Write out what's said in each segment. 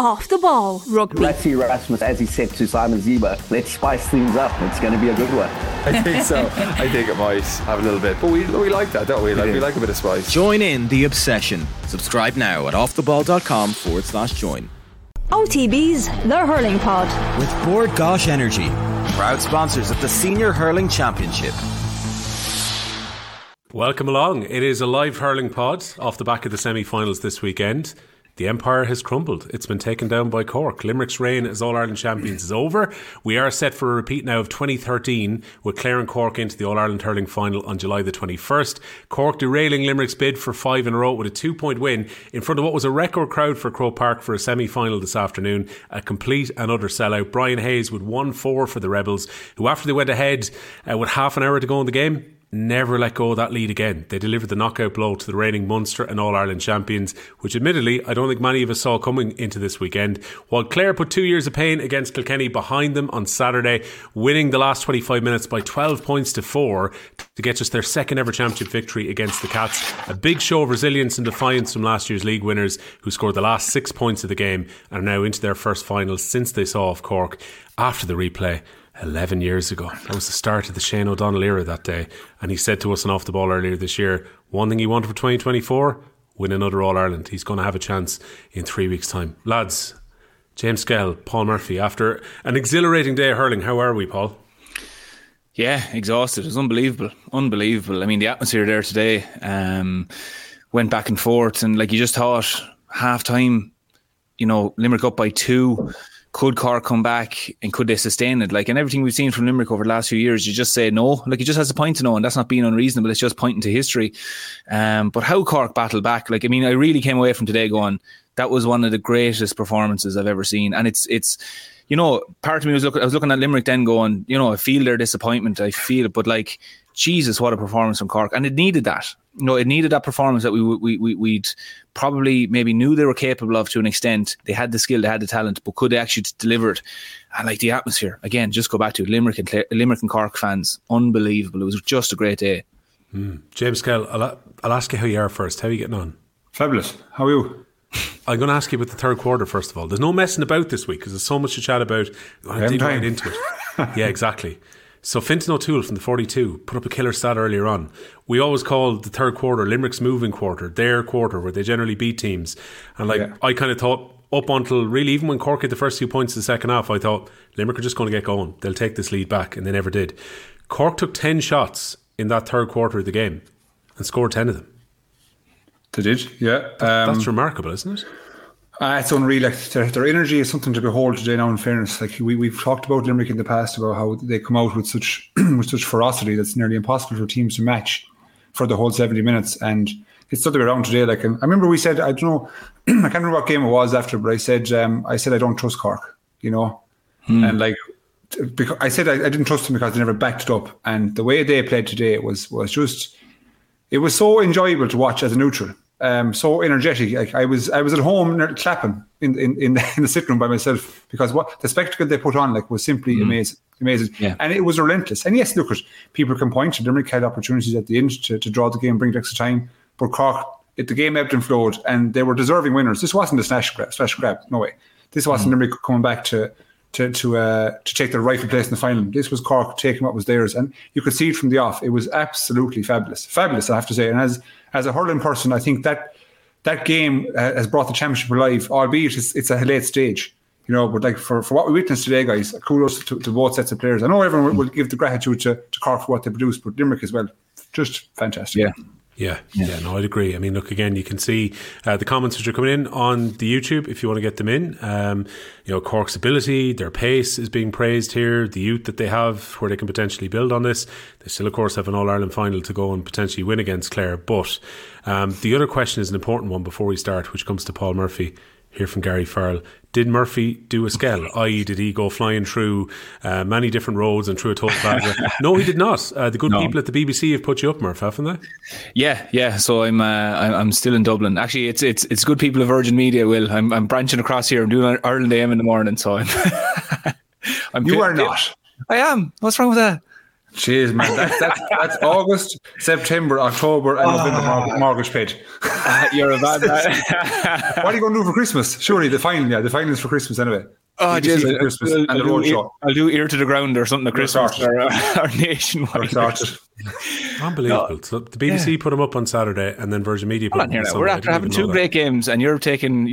Off the Ball Rugby. Let's see Rasmus, as he said to Simon Zeba, let's spice things up. It's going to be a good one. I think so. I think it might have a little bit. But we like that, don't we? We like a bit of spice. Join in the obsession. Subscribe now at offtheball.com/join. OTB's The Hurling Pod. With Bord Gosh Energy, proud sponsors of the Senior Hurling Championship. Welcome along. It is a live hurling pod off the back of the semi-finals this weekend. The empire has crumbled. It's been taken down by Cork. Limerick's reign as All-Ireland champions is over. We are set for a repeat now of 2013 with Clare and Cork into the All-Ireland hurling final on July the 21st. Cork derailing Limerick's bid for 5 in a row with a 2-point win in front of what was a record crowd for Croke Park for a semi-final this afternoon. A complete and utter sellout. Brian Hayes with 1-4 for the Rebels, who after they went ahead with half an hour to go in the game, never let go of that lead again. They delivered the knockout blow to the reigning Munster and All-Ireland champions, which admittedly I don't think many of us saw coming into this weekend. While Clare put 2 years of pain against Kilkenny behind them on Saturday, winning the last 25 minutes by 12 points to 4 to get just their second ever championship victory against the Cats. A big show of resilience and defiance from last year's league winners, who scored the last 6 points of the game and are now into their first final since they saw off Cork after the replay 11 years ago. That was the start of the Shane O'Donnell era that day, and he said to us on Off the Ball earlier this year, one thing he wanted for 2024, win another All-Ireland. He's going to have a chance in 3 weeks' time. Lads, James Skehill, Paul Murphy, after an exhilarating day of hurling, how are we, Paul? Yeah, exhausted. It was unbelievable. I mean, the atmosphere there today went back and forth, and like you just thought, half time, you know, Limerick up by 2. Could Cork come back and could they sustain it? Like, and everything we've seen from Limerick over the last few years, you just say no. Like, it just has a point to no, and that's not being unreasonable. It's just pointing to history. But how Cork battled back, like, I mean, I really came away from today going, that was one of the greatest performances I've ever seen. And it's you know, part of me was I was looking at Limerick then going, you know, I feel their disappointment. I feel it, but like, Jesus, what a performance from Cork. And it needed that. You know, it needed that performance that we'd probably maybe knew they were capable of to an extent. They had the skill, they had the talent, but could they actually deliver it? And like the atmosphere, again, just go back to it, Limerick and Cork fans, unbelievable. It was just a great day. James Skehill, I'll ask you how you are first. How are you getting on? Fabulous. How are you? I'm going to ask you about the third quarter first of all. There's no messing about this week because there's so much to chat about. I'm going to dig right into it. Yeah, exactly. So Fintan O'Toole from the 42 put up a killer stat earlier on. We always called the third quarter Limerick's moving quarter, their quarter, where they generally beat teams. And I kind of thought up until really, even when Cork hit the first 2 points of the second half, I thought Limerick are just going to get going. They'll take this lead back, and they never did. Cork took 10 shots in that third quarter of the game and scored 10 of them. They did, yeah. That's remarkable, isn't it? It's unreal. Like, their energy is something to behold today now, in fairness. Like we've talked about Limerick in the past about how they come out with such ferocity that's nearly impossible for teams to match for the whole 70 minutes. And it's the other way around today. Like, I remember we said, I don't know, I can't remember what game it was after, but I said I don't trust Cork, you know. And like, because I said I didn't trust them because they never backed it up. And the way they played today was just, it was so enjoyable to watch as a neutral. So energetic. Like I was at home clapping in the sitting room by myself because what the spectacle they put on was simply amazing. Yeah. And it was relentless. And yes, look, people can point to Limerick had opportunities at the end to draw the game, bring it extra time, but Cork, the game ebbed and flowed, and they were deserving winners. This wasn't a slash grab. No way. This wasn't Limerick coming back to take their rightful place in the final. This was Cork taking what was theirs, and you could see it from the off. It was absolutely fabulous, I have to say. And as a hurling person, I think that game has brought the championship alive, albeit it's a late stage, you know. But like for what we witnessed today, guys, kudos to both sets of players. I know everyone will give the gratitude to Cork for what they produced, but Limerick as well, just fantastic. Yeah, no, I'd agree. I mean, look, again, you can see the comments which are coming in on the YouTube if you want to get them in. You know, Cork's ability, their pace is being praised here, the youth that they have, where they can potentially build on this. They still, of course, have an All-Ireland final to go and potentially win against Clare. But the other question is an important one before we start, which comes to Paul Murphy here from Gary Farrell. Did Murphy do a Skehill? I.e., did he go flying through many different roads and through a toll plaza? No, he did not. The good people at the BBC have put you up, Murph, haven't they? Yeah. So I'm still in Dublin. Actually, it's good people of Virgin Media. Will I'm branching across here. I'm doing Ireland AM in the morning. So I'm. You are not. I am. What's wrong with that? Jeez, man, that's August, September, October, and November mortgage paid. You're a bad man. What are you going to do for Christmas? Surely the final is for Christmas anyway. Oh, jeez, Christmas and the road show. I'll do ear to the ground or something at Christmas or nationwide. Unbelievable. So the BBC put them up on Saturday, and then Virgin Media put them up on Sunday. We're after having two great games, and you're taking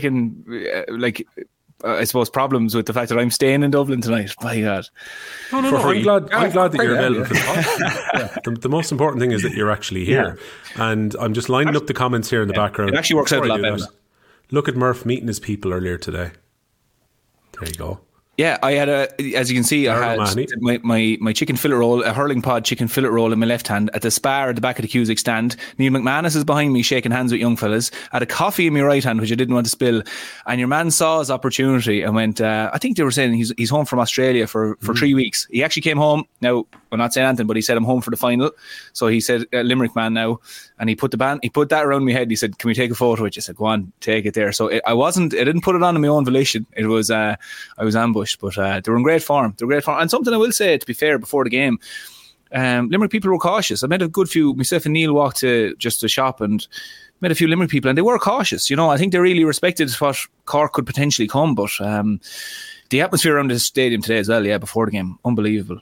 I suppose problems with the fact that I'm staying in Dublin tonight. My God. No. I'm glad that you're available for the podcast. The most important thing is that you're actually here. Yeah. And I'm just lining up the comments here in the background. It actually works out a lot better. Look at Murph meeting his people earlier today. There you go. Yeah, I had as you can see, I had my chicken fillet roll, a hurling pod chicken fillet roll in my left hand at the spar at the back of the Cusack stand. Neil McManus is behind me shaking hands with young fellas. I had a coffee in my right hand, which I didn't want to spill. And your man saw his opportunity and went, I think they were saying he's home from Australia for 3 weeks. He actually came home. Now, I'm not saying anything, but he said I'm home for the final. So he said, Limerick man now. And he put that around my head. He said, can we take a photo? I just said, go on, take it there. So I didn't put it on my own volition. It was, I was ambushed, but they were in great form. And something I will say, to be fair, before the game, Limerick people were cautious. I met a good few, myself and Neil walked to just the shop and met a few Limerick people, and they were cautious. You know, I think they really respected what Cork could potentially come, but the atmosphere around the stadium today as well, before the game, unbelievable.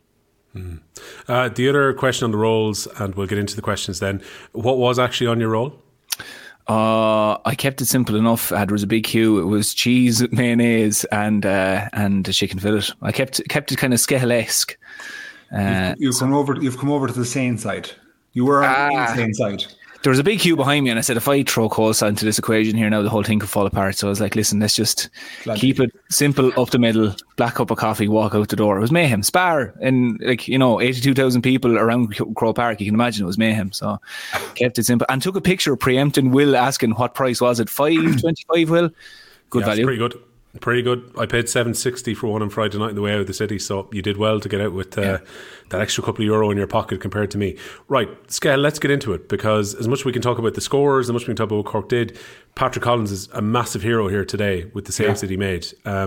The other question on the rolls, and we'll get into the questions then. What was actually on your roll? I kept it simple enough. There was a big queue. It was cheese, mayonnaise, and a chicken fillet. I kept it kind of Skehill-esque. You've come over to the sane side. You were on the sane side. There was a big queue behind me, and I said, if I throw coleslaw into this equation here now, the whole thing could fall apart. So I was like, listen, let's just keep it simple, up the middle, black cup of coffee, walk out the door. It was mayhem. Spar, and 82,000 people around Croke Park. You can imagine it was mayhem. So kept it simple and took a picture preempting Will asking what price was it. $5.25, Will? Good value. Pretty good. I paid $7.60 for one on Friday night on the way out of the city, so you did well to get out with that extra couple of euro in your pocket compared to me. Right, Skell, let's get into it, because as much as we can talk about the scores, as much as we can talk about what Cork did, Patrick Collins is a massive hero here today with the saves that he made.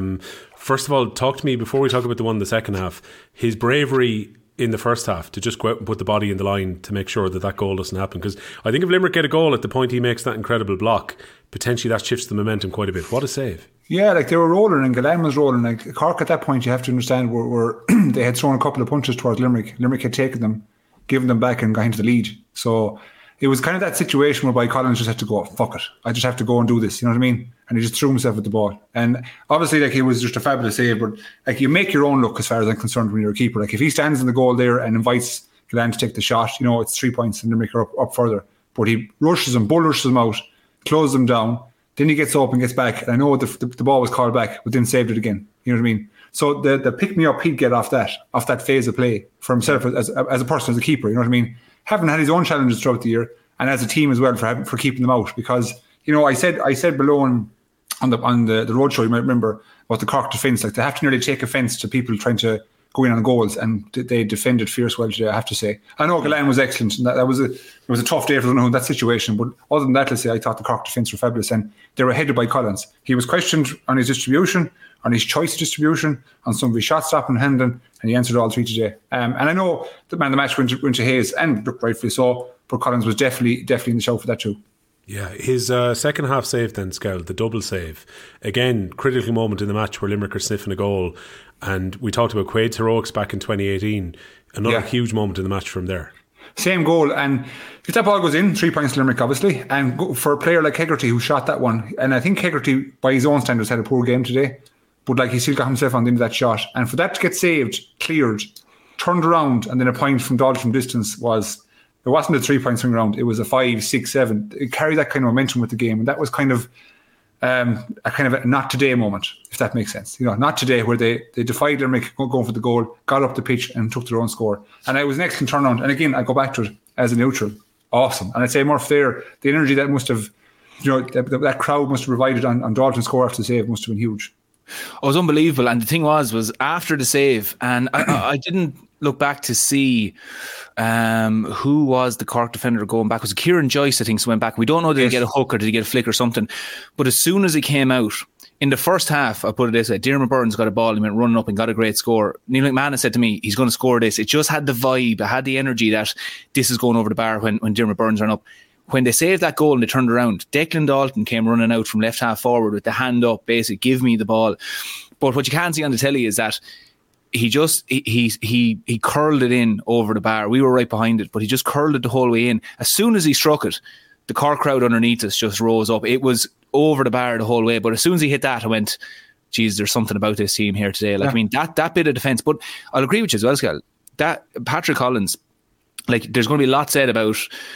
First of all, talk to me, before we talk about the one in the second half, his bravery in the first half to just go out and put the body in the line to make sure that goal doesn't happen, because I think if Limerick get a goal at the point he makes that incredible block, potentially that shifts the momentum quite a bit. What a save. Yeah, they were rolling and Gillane was rolling. Cork at that point, you have to understand, were they had thrown a couple of punches towards Limerick. Limerick had taken them, given them back and got into the lead. So it was kind of that situation whereby Collins just had to go, fuck it, I just have to go and do this, you know what I mean? And he just threw himself at the ball. And obviously, it was just a fabulous save, but you make your own look as far as I'm concerned when you're a keeper. If he stands in the goal there and invites Gillane to take the shot, it's 3 points and Limerick are up further. But he rushes them, bull rushes them out, closes them down. Then he gets up and gets back. And I know the ball was called back, but then saved it again. You know what I mean? So the pick-me-up he'd get off that phase of play for himself as a person, as a keeper, you know what I mean? Having had his own challenges throughout the year, and as a team as well for keeping them out. Because, I said below on the roadshow, you might remember, about the Cork defence, they have to nearly take offence to people trying to go in on goals, and they defended fierce well today, I have to say. I know Gillane was excellent, and it was a tough day for them in that situation, but other than that, let's say, I thought the Cork defence were fabulous, and they were headed by Collins. He was questioned on his distribution, on his choice of distribution, on some of his shot stopping and handling, and he answered all three today. And I know the man of the match went to Hayes, and rightfully so, but Collins was definitely in the show for that too. Yeah, his second half save then, Scowl, the double save. Again, critical moment in the match where Limerick are sniffing a goal. And we talked about Quaid's heroics back in 2018. Another huge moment in the match from there. Same goal. And if that ball goes in, 3 points to Limerick, obviously. And for a player like Hegarty who shot that one, and I think Hegarty, by his own standards, had a poor game today. But he still got himself on the end of that shot. And for that to get saved, cleared, turned around, and then a point from Dalton from distance it wasn't a 3 point swing around, it was a 5, 6, 7. It carried that kind of momentum with the game, and that was kind of a not today moment, if that makes sense. Not today, where they defied Limerick going for the goal, got up the pitch and took their own score. And it was an excellent turnaround. And again, I go back to it as a neutral. Awesome. And I'd say Murph there, the energy that must have, that crowd must have provided on Dalton's score after the save must have been huge. It was unbelievable. And the thing was after the save, and I didn't look back to see who was the Cork defender going back. It was Kieran Joyce, I think, went back. We don't know, did he get a hook or did he get a flick or something? But as soon as he came out, in the first half, I put it this way, Diarmaid Byrne's got a ball, he went running up and got a great score. Neil McMahon said to me, he's going to score this. It just had the vibe, it had the energy that this is going over the bar when Diarmaid Byrne's ran up. When they saved that goal and they turned around, Declan Dalton came running out from left half forward with the hand up, basically, give me the ball. But what you can't see on the telly is that he curled it in over the bar. We were right behind it, but he just curled it the whole way in. As soon as he struck it, the Cork crowd underneath us just rose up. It was over the bar the whole way. But as soon as he hit that, I went, geez, there's something about this team here today. Like, I mean, that bit of defence. But I'll agree with you as well, Scal. That Patrick Collins, like, there's going to be a lot said about,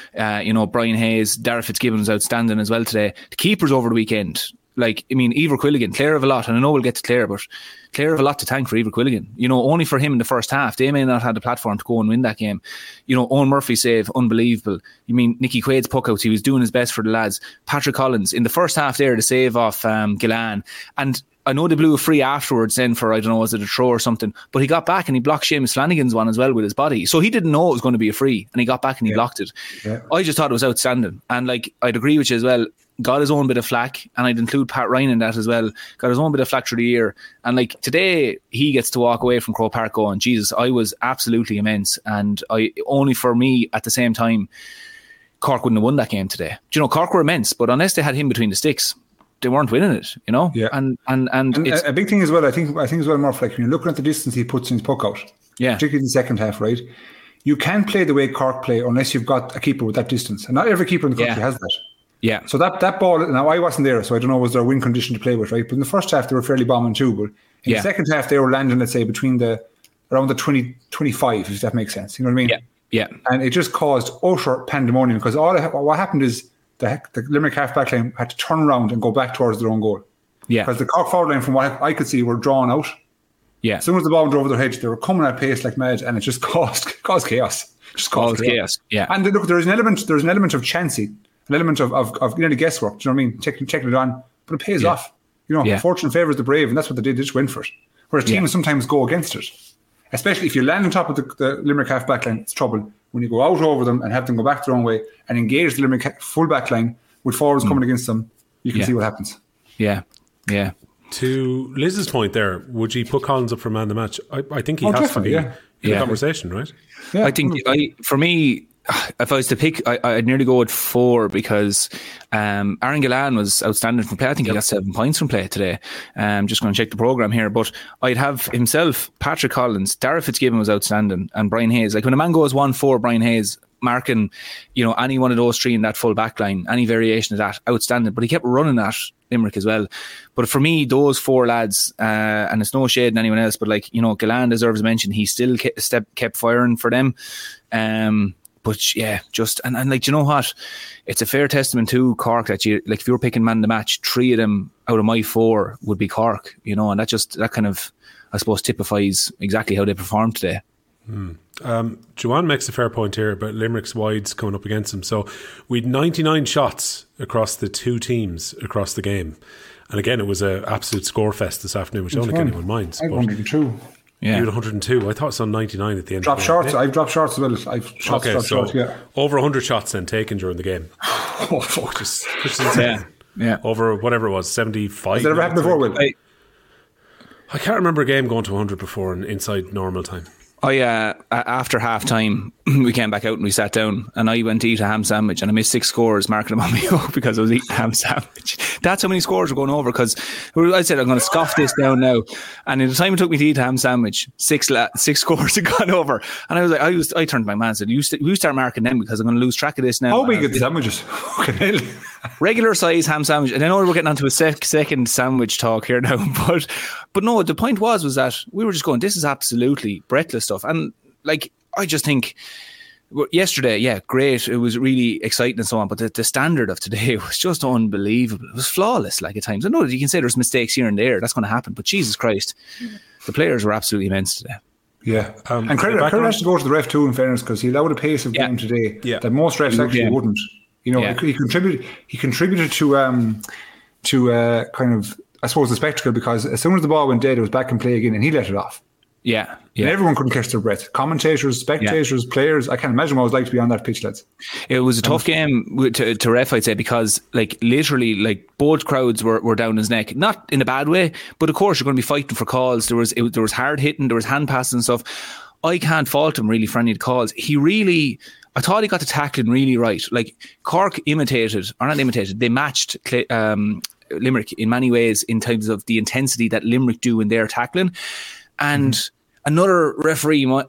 Brian Hayes, Darragh Fitzgibbon was outstanding as well today. The keepers over the weekend, like, I mean, Eibhear Quilligan, Clare have a lot, and I know we'll get to Clare, but Clare have a lot to thank for Eibhear Quilligan. Only for him in the first half. They may not have the platform to go and win that game. Owen Murphy's save, unbelievable. You mean, Nicky Quaid's puckouts, he was doing his best for the lads. Patrick Collins, in the first half there, the save off Gillan. And I know they blew a free afterwards then for, I don't know, was it a throw or something, but he got back and he blocked Seamus Flanagan's one as well with his body. So he didn't know it was going to be a free, and he got back and he blocked it. Yeah. I just thought it was outstanding. And like, I'd agree with you as well, got his own bit of flack, and I'd include Pat Ryan in that as well, got his own bit of flack through the year. And like, today he gets to walk away from Croke Park going, Jesus, I was absolutely immense, and only for me at the same time, Cork wouldn't have won that game today. Cork were immense, but unless they had him between the sticks, they weren't winning it, Yeah. And it's a big thing as well, I think as well, Murph, like, when you're looking at the distance he puts in his puck out, particularly in the second half, right? You can't play the way Cork play unless you've got a keeper with that distance, and not every keeper in the country has that. Yeah. So that ball, now I wasn't there, so I don't know, was there a win condition to play with, right? But in the first half, they were fairly bombing too. But in the second half, they were landing, let's say, around the 20-25, if that makes sense. You know what I mean? Yeah. And it just caused utter pandemonium, because what happened is the Limerick half-back line had to turn around and go back towards their own goal. Yeah. Because the Cork forward line, from what I could see, were drawn out. Yeah. As soon as the ball went over their head, they were coming at pace like mad, and it just caused chaos. Just caused chaos. Yeah. And look, there's an element of chancy. An element of nearly guesswork, do you know what I mean? Checking it on, but it pays off. Fortune favours the brave, and that's what they did. They just went for it. Whereas teams sometimes go against it, especially if you land on top of the Limerick half back line. It's trouble when you go out over them and have them go back their own way and engage the Limerick full back line with forwards coming against them. You can see what happens. Yeah. To Liz's point there, would you put Collins up for man of the match? I think he has to be in the conversation, right? Yeah. I think for me, if I was to pick, I'd nearly go with 4, because Aaron Gillan was outstanding from play. I think he got 7 points from play today. Just going to check the programme here. But I'd have himself, Patrick Collins, Darragh Fitzgibbon was outstanding, and Brian Hayes. Like, when a man goes 1-4, Brian Hayes, marking, any one of those three in that full back line, any variation of that, outstanding. But he kept running at Limerick as well. But for me, those 4 lads, and it's no shade on anyone else, but Gillan deserves mention. He still kept firing for them. But yeah, just and you know what? It's a fair testament to Cork that if you were picking man of the match, 3 of them out of my 4 would be Cork, and that kind of, I suppose, typifies exactly how they performed today. Joanne makes a fair point here about Limerick's wides coming up against them. So we had 99 shots across the 2 teams across the game, and again, it was an absolute score fest this afternoon, which I don't think anyone minds. I won't be true. Yeah. You had 102. I thought it was on 99 at the end. Drop shots. I've dropped shots as well. Over 100 shots then taken during the game. Oh, fuck. Just insane. Yeah. Over whatever it was, 75. Has that ever happened before, Will? I can't remember a game going to 100 before inside normal time. After half time, we came back out and we sat down, and I went to eat a ham sandwich, and I missed 6 scores marking them on me up because I was eating a ham sandwich. That's how many scores were going over, because I said, I'm going to scoff this down now. And in the time it took me to eat a ham sandwich, 6 scores had gone over. And I was like, I turned to my man and said, you start marking them, because I'm going to lose track of this now. How big are the sandwiches? Regular size ham sandwich. And I know we're getting onto a second sandwich talk here now, but no, the point was that we were just going, this is absolutely breathless stuff. And I just think yesterday, great, it was really exciting and so on, but the standard of today was just unbelievable. It was flawless, at times. I know that you can say there's mistakes here and there, that's going to happen, but Jesus Christ, the players were absolutely immense today. Yeah, and credit has to go to the ref too, in fairness, because he allowed a pace of game today that most refs actually wouldn't. He contributed to kind of, I suppose, the spectacle, because as soon as the ball went dead, it was back in play again, and he let it off. Yeah. And everyone couldn't catch their breath. Commentators, spectators, players. I can't imagine what it was like to be on that pitch, lads. It was a tough game to ref, I'd say, because like literally like both crowds were down his neck. Not in a bad way, but of course you're going to be fighting for calls. There was hard hitting, there was hand passes and stuff. I can't fault him really for any of the calls. I thought he got the tackling really right. Like Cork they matched Limerick in many ways in terms of the intensity that Limerick do in their tackling. And another referee might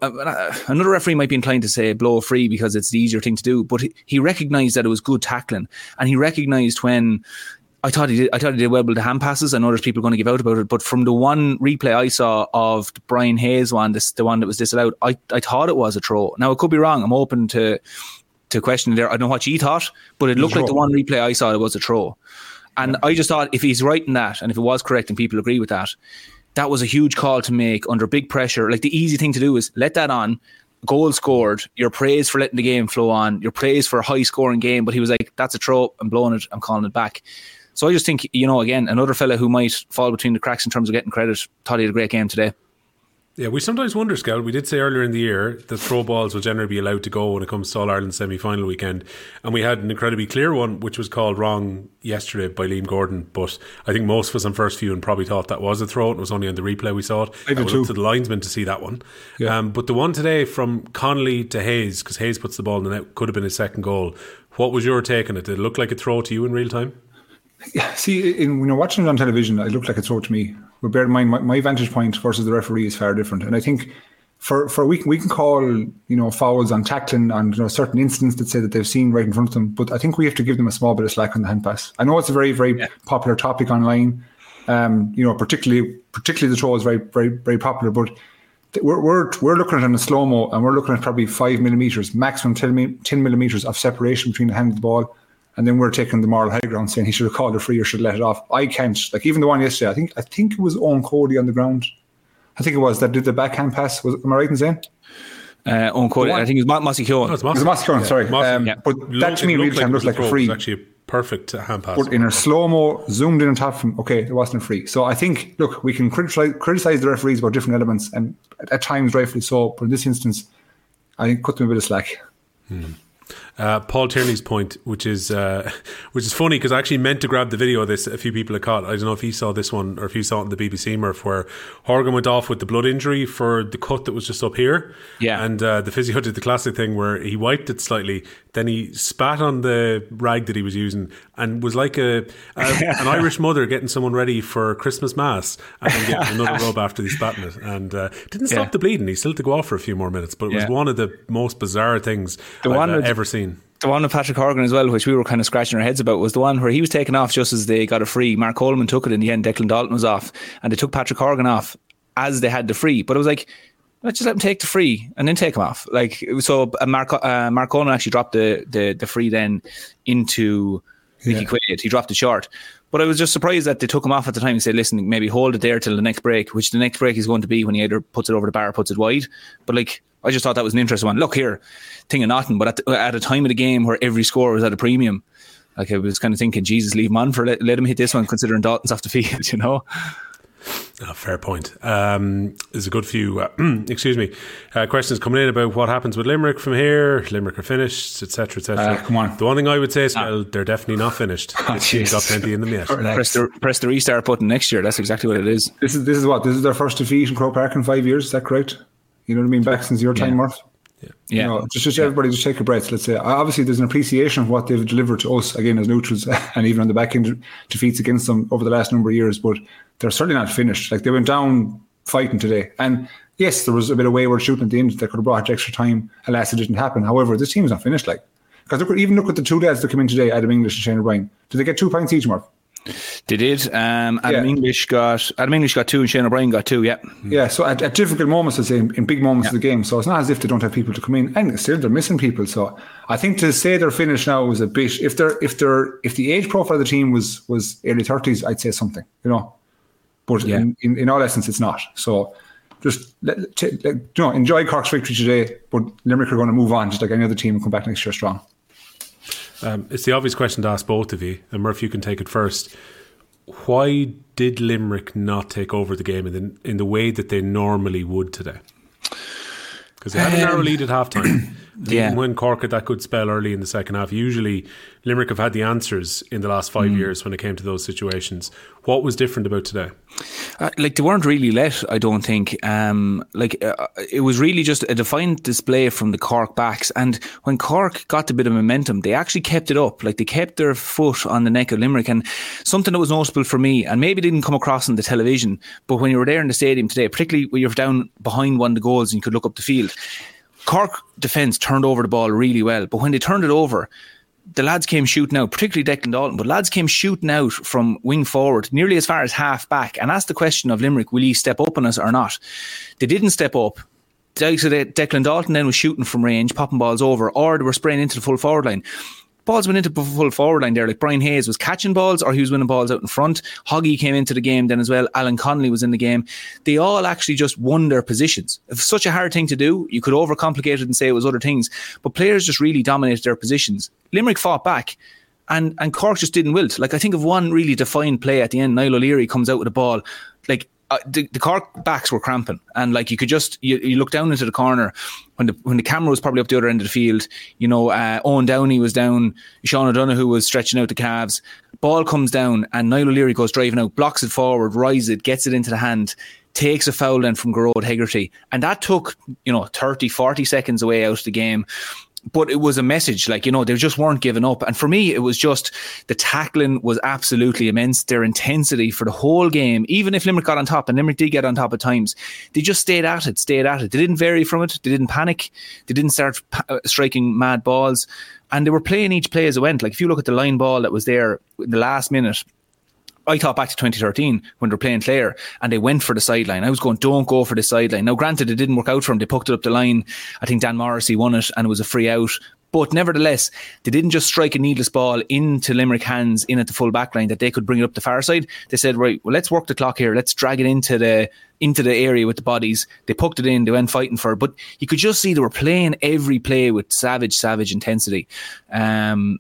be inclined to say blow free because it's the easier thing to do, but he recognised that it was good tackling, and he recognised when I thought he did well with the hand passes. I know there's people going to give out about it, but from the one replay I saw of the Brian Hayes one, the one that was disallowed, I thought it was a throw. Now it could be wrong. I'm open to question there. I don't know what you thought, but it looked like the one replay I saw it was a throw. And I just thought if he's right in that, and if it was correct and people agree with that, that was a huge call to make under big pressure. Like the easy thing to do is let that on, goal scored, you're praised for letting the game flow on, you're praised for a high scoring game, but he was like, that's a throw, I'm blowing it, I'm calling it back. So I just think, again, another fella who might fall between the cracks in terms of getting credit, thought he had a great game today. Yeah, we sometimes wonder, Scout, we did say earlier in the year that throw balls will generally be allowed to go when it comes to All-Ireland semi-final weekend, and we had an incredibly clear one which was called wrong yesterday by Liam Gordon, but I think most of us on first view and probably thought that was a throw. It was only on the replay we saw it. I went up to the linesman to see that one. Yeah. But the one today from Connolly to Hayes, because Hayes puts the ball in the net, could have been his second goal. What was your take on it? Did it look like a throw to you in real time? Yeah, see, when you're watching it on television, it looked like a throw to me. But bear in mind, my vantage point versus the referee is far different. And I think we can call fouls on tackling and certain incidents that say that they've seen right in front of them. But I think we have to give them a small bit of slack on the hand pass. I know it's a very, very popular topic online. Particularly the throw is very, very, very popular. But we're looking at it in a slow mo, and we're looking at probably 5 millimeters, maximum 10 millimeters of separation between the hand and the ball. And then we're taking the moral high ground, saying he should have called it free or should have let it off. I can't. Like even the one yesterday, I think it was Owen Cody on the ground. I think it was that did the backhand pass. Am I right in saying? Owen Cody. I think it was Mossy Keoghan. It was Mossy Keoghan. Sorry, but that to me really looked like a free. It was actually a perfect hand pass. But in a slow mo, zoomed in on top of him. Okay, it wasn't a free. So I think, look, we can criticize the referees about different elements, and at times rightfully so. But in this instance, I think cut them a bit of slack. Paul Tierney's point, which is funny because I actually meant to grab the video of this. A few people had caught. I don't know if he saw this one or if you saw it on the BBC, Murph, where Horgan went off with the blood injury for the cut that was just up here. Yeah, and the physio did the classic thing where he wiped it slightly, then he spat on the rag that he was using, and was like an Irish mother getting someone ready for Christmas mass, and then getting another rub after he spat in it, and didn't stop the bleeding. He still had to go off for a few more minutes, but it was one of the most bizarre things I've ever seen. The one with Patrick Horgan as well, which we were kind of scratching our heads about, was the one where he was taken off just as they got a free. Mark Coleman took it in the end. Declan Dalton was off, and they took Patrick Horgan off as they had the free. But it was like, let's just let him take the free and then take him off. Like, so Mark Coleman actually dropped the free then into Mickey Quaid. He dropped it short. But I was just surprised that they took him off at the time and said, listen, maybe hold it there till the next break, which the next break is going to be when he either puts it over the bar or puts it wide. But like, I just thought that was an interesting one. Look here, thing of nothing, but at a time of the game where every score was at a premium, like I was kind of thinking, Jesus, leave him on for let him hit this one, considering Dalton's off the field, you know. Fair point. There's a good few questions coming in about what happens with Limerick from here. Limerick are finished, etc., etc. Come on. The one thing I would say is, they're definitely not finished. They've got plenty in them yet. Press the restart button next year. That's exactly what it is. This is their first defeat in Croke Park in 5 years. Is that correct? You know what I mean? Back since your time, Murph. Yeah. Just everybody just take a breath. Let's say, obviously, there's an appreciation of what they've delivered to us again as neutrals, and even on the back end defeats against them over the last number of years. But they're certainly not finished. Like, they went down fighting today, and yes, there was a bit of wayward shooting at the end that could have brought extra time. Alas, it didn't happen. However, this team is not finished. Like, because look at the two lads that came in today, Adam English and Shane O'Brien. Did they get 2 points each, Murph? They did. Adam English got 2 and Shane O'Brien got 2. Yeah. So at difficult moments, let's say in big moments of the game. So it's not as if they don't have people to come in, and still they're missing people. So I think to say they're finished now was a bit. If the age profile of the team was early 30s, I'd say something, you know. But in all essence, it's not. So just enjoy Cork's victory today. But Limerick are going to move on just like any other team and come back next year strong. It's the obvious question to ask both of you, and Murph, you can take it first. why did Limerick not take over the game in the way that they normally would today? Because they had a narrow lead at half-time. When Cork had that good spell early in the second half, usually Limerick have had the answers in the last 5 years when it came to those situations. What was different about today? They weren't really let, I don't think. It was really just a defiant display from the Cork backs. And when Cork got a bit of momentum, they actually kept it up. Like, they kept their foot on the neck of Limerick. And something that was noticeable for me, and maybe didn't come across on the television, but when you were there in the stadium today, particularly when you were down behind one of the goals and you could look up the field, Cork defence turned over the ball really well. But when they turned it over, the lads came shooting out, particularly Declan Dalton, but lads came shooting out from wing forward, nearly as far as half back. And that's the question of Limerick, will he step up on us or not? They didn't step up. Declan Dalton then was shooting from range, popping balls over, or they were spraying into the full forward line. Balls went into the full forward line there. Like, Brian Hayes was catching balls, or he was winning balls out in front. Hoggy came into the game then as well. Alan Connolly was in the game. They all actually just won their positions. It's such a hard thing to do. You could overcomplicate it and say it was other things, but players just really dominated their positions. Limerick fought back, and Cork just didn't wilt. Like, I think of one really defined play at the end. Niall O'Leary comes out with a ball. Like, the Cork backs were cramping, and like, you could just you look down into the corner when the camera was probably up the other end of the field. Owen Downey was down, Sean O'Donoghue was stretching out the calves. Ball comes down, and Niall O'Leary goes driving out, blocks it forward, rises it, gets it into the hand, takes a foul then from Gearóid Hegarty, and that took 30-40 seconds away out of the game. But it was a message, they just weren't giving up. And for me, it was just, the tackling was absolutely immense. Their intensity for the whole game, even if Limerick got on top, and Limerick did get on top at times, they just stayed at it. They didn't vary from it. They didn't panic. They didn't start striking mad balls. And they were playing each play as it went. Like, if you look at the line ball that was there in the last minute, I thought back to 2013 when they were playing Clare and they went for the sideline. I was going, don't go for the sideline. Now, granted, it didn't work out for them. They poked it up the line. I think Dan Morrissey won it and it was a free out. But nevertheless, they didn't just strike a needless ball into Limerick hands in at the full back line that they could bring it up the far side. They said, right, well, let's work the clock here. Let's drag it into the area with the bodies. They poked it in. They went fighting for it. But you could just see they were playing every play with savage intensity. And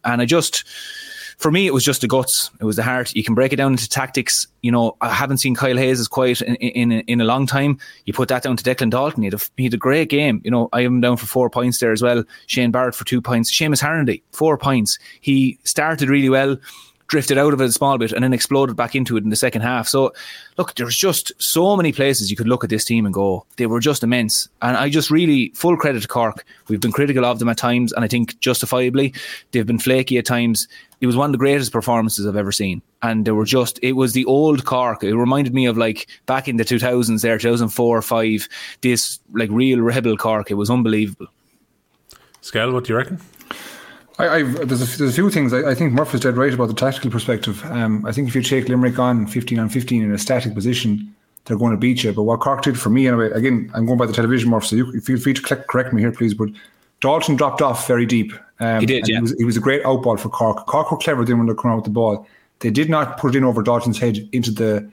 for me, it was just the guts. It was the heart. You can break it down into tactics. I haven't seen Kyle Hayes as quiet in a long time. You put that down to Declan Dalton. He had a great game. I have him down for 4 points there as well. Shane Barrett for 2 points. Seamus Harnedy, 4 points. He started really well, drifted out of it a small bit, and then exploded back into it in the second half. So, look, there's just so many places you could look at this team and go, they were just immense. And I just really, full credit to Cork. We've been critical of them at times, and I think justifiably. They've been flaky at times. It was one of the greatest performances I've ever seen. And it was the old Cork. It reminded me of back in the 2000s there, 2004 or 5, this real rebel Cork. It was unbelievable. Skell, what do you reckon? There's a few things. I think Murph is dead right about the tactical perspective. I think if you take Limerick on 15 in a static position, they're going to beat you. But what Cork did for me, anyway, again, I'm going by the television, Murph, so you feel free to correct me here, please, but Dalton dropped off very deep. He did, yeah. He was a great outball for Cork. Cork were clever then when they're coming out with the ball. They did not put it in over Dalton's head into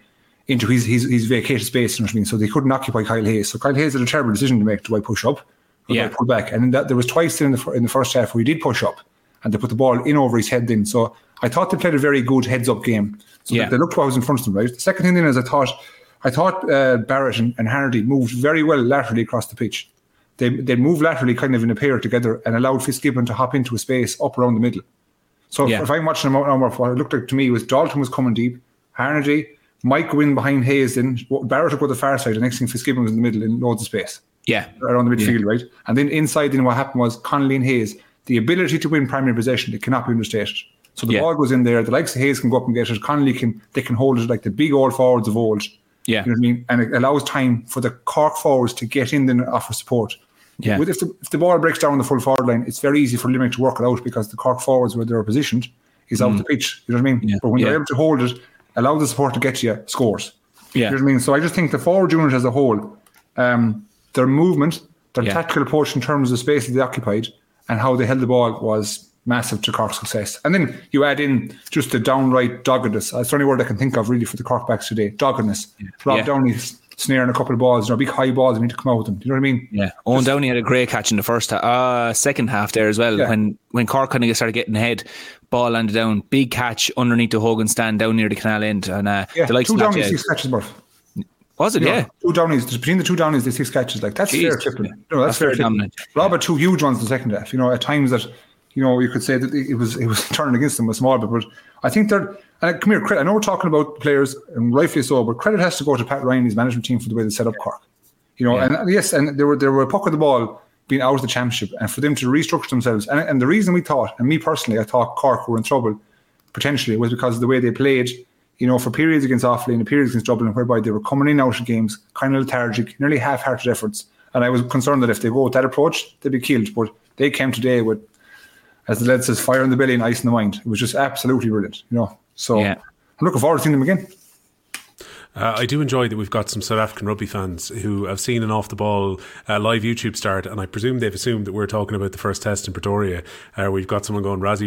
his vacated space, you know what I mean? So they couldn't occupy Kyle Hayes. So Kyle Hayes had a terrible decision to make. Do I push up or do I pull back? And there was twice in the first half where he did push up and they put the ball in over his head then. So I thought they played a very good heads-up game. So they looked what was in front of them, right? The second thing then is I thought Barrett and Harnedy moved very well laterally across the pitch. They moved laterally kind of in a pair together and allowed Fitzgibbon to hop into a space up around the middle. So if I'm watching them out now, what it looked like to me was Dalton was coming deep, Harnedy, Mike go in behind Hayes, then Barrett would go to the far side, the next thing Fitzgibbon was in the middle in loads of space. Yeah. Around the midfield, right? And then inside, then what happened was Connolly and Hayes, the ability to win primary possession, it cannot be understated. So the ball goes in there, the likes of Hayes can go up and get it, Connolly they can hold it like the big old forwards of old. Yeah. You know what I mean? And it allows time for the Cork forwards to get in and offer support. Yeah. If the ball breaks down the full forward line, it's very easy for Limerick to work it out because the Cork forwards where they're positioned is out the pitch. You know what I mean? Yeah. But when they're able to hold it, allow the support to get you, scores. Yeah. You know what I mean? So I just think the forward unit as a whole, their movement, their tactical approach in terms of the space that they occupied and how they held the ball was massive to Cork's success. And then you add in just the downright doggedness. That's the only word I can think of really for the Cork backs today. Doggedness. Rob Downey snaring a couple of balls, big high balls, we need to come out with them. Do you know what I mean? Yeah. Owen Downey had a great catch in the second half there as well. Yeah. When Cork kind of started getting ahead, ball landed down, big catch underneath the Hogan stand down near the canal end. And the likes two of that, Downies, 6 catches, Murph. Was it? Yeah. Two Downies, between the two Downies, the 6 catches. Like, that's fair tipping. No, that's fair tipping. Dominant. Robert, 2 huge ones in the second half. At times that, you could say that it was turning against them a small bit, but I think they're. And come here, credit. I know we're talking about players, and rightfully so, but credit has to go to Pat Ryan and his management team for the way they set up Cork. And yes, and they were a puck of the ball being out of the championship, and for them to restructure themselves. And the reason we thought, and me personally, I thought Cork were in trouble potentially was because of the way they played. For periods against Offaly and periods against Dublin, whereby they were coming in out of games, kind of lethargic, nearly half-hearted efforts. And I was concerned that if they go with that approach, they'd be killed. But they came today with, as the lead says, fire in the belly and ice in the mind. It was just absolutely brilliant. So I'm looking forward to seeing them again. I do enjoy that we've got some South African rugby fans who have seen an off the ball live YouTube start, and I presume they've assumed that we're talking about the first test in Pretoria. We've got someone going Razzie,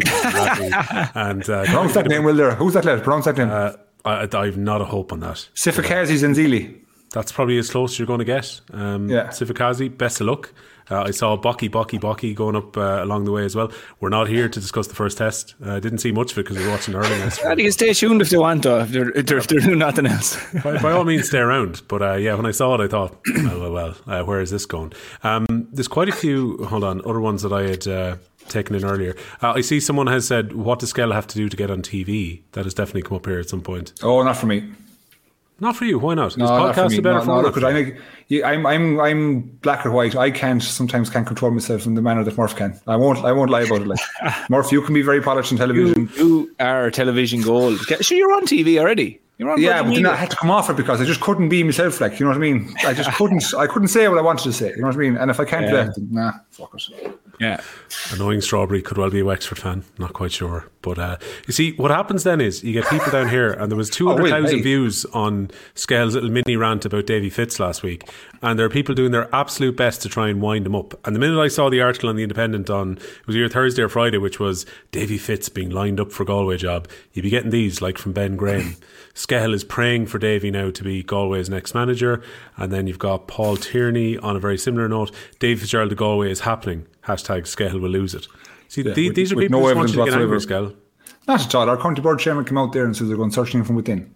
and pronounce that name, will there? Who's that lad? Pronounce that name. I've not a hope on that. Sifakazi Zenzili. That's probably as close as you're going to get. Sifakazi, best of luck. I saw Bocky going up along the way as well. We're not here to discuss the first test. I didn't see much of it because we were watching hurling yesterday. I think stay tuned if they want to, if they're doing nothing else. by all means, stay around. But when I saw it, I thought, well, where is this going? There's quite a few, other ones that I had taken in earlier. I see someone has said, what does Skell have to do to get on TV? That has definitely come up here at some point. Oh, not for me. Not for you. Why not? No, Is podcast a better format? Because I'm black or white. I sometimes can't control myself in the manner that Murph can. I won't lie about it. Like Murph, you can be very polished on television. You are television gold. Sure, you're on TV already. You're on. Yeah, but then I had to come off it because I just couldn't be myself. Like, you know what I mean? I just couldn't. I couldn't say what I wanted to say. You know what I mean? And if I can't do that, fuck it. Yeah. Annoying Strawberry could well be a Wexford fan. Not quite sure. But you see, what happens then is you get people down here, and there was 200,000 views on Skell's little mini rant about Davy Fitz last week, and there are people doing their absolute best to try and wind him up. And the minute I saw the article on The Independent on, it was either Thursday or Friday, which was Davy Fitz being lined up for Galway job, you'd be getting these like from Ben Graham. Skell is praying for Davy now to be Galway's next manager. And then you've got Paul Tierney on a very similar note. Davy Fitzgerald to Galway is happening. #Skell will lose it. See, these are people who want you to get angry, Skell. Not at all. Our county board chairman came out there and said they're going searching from within.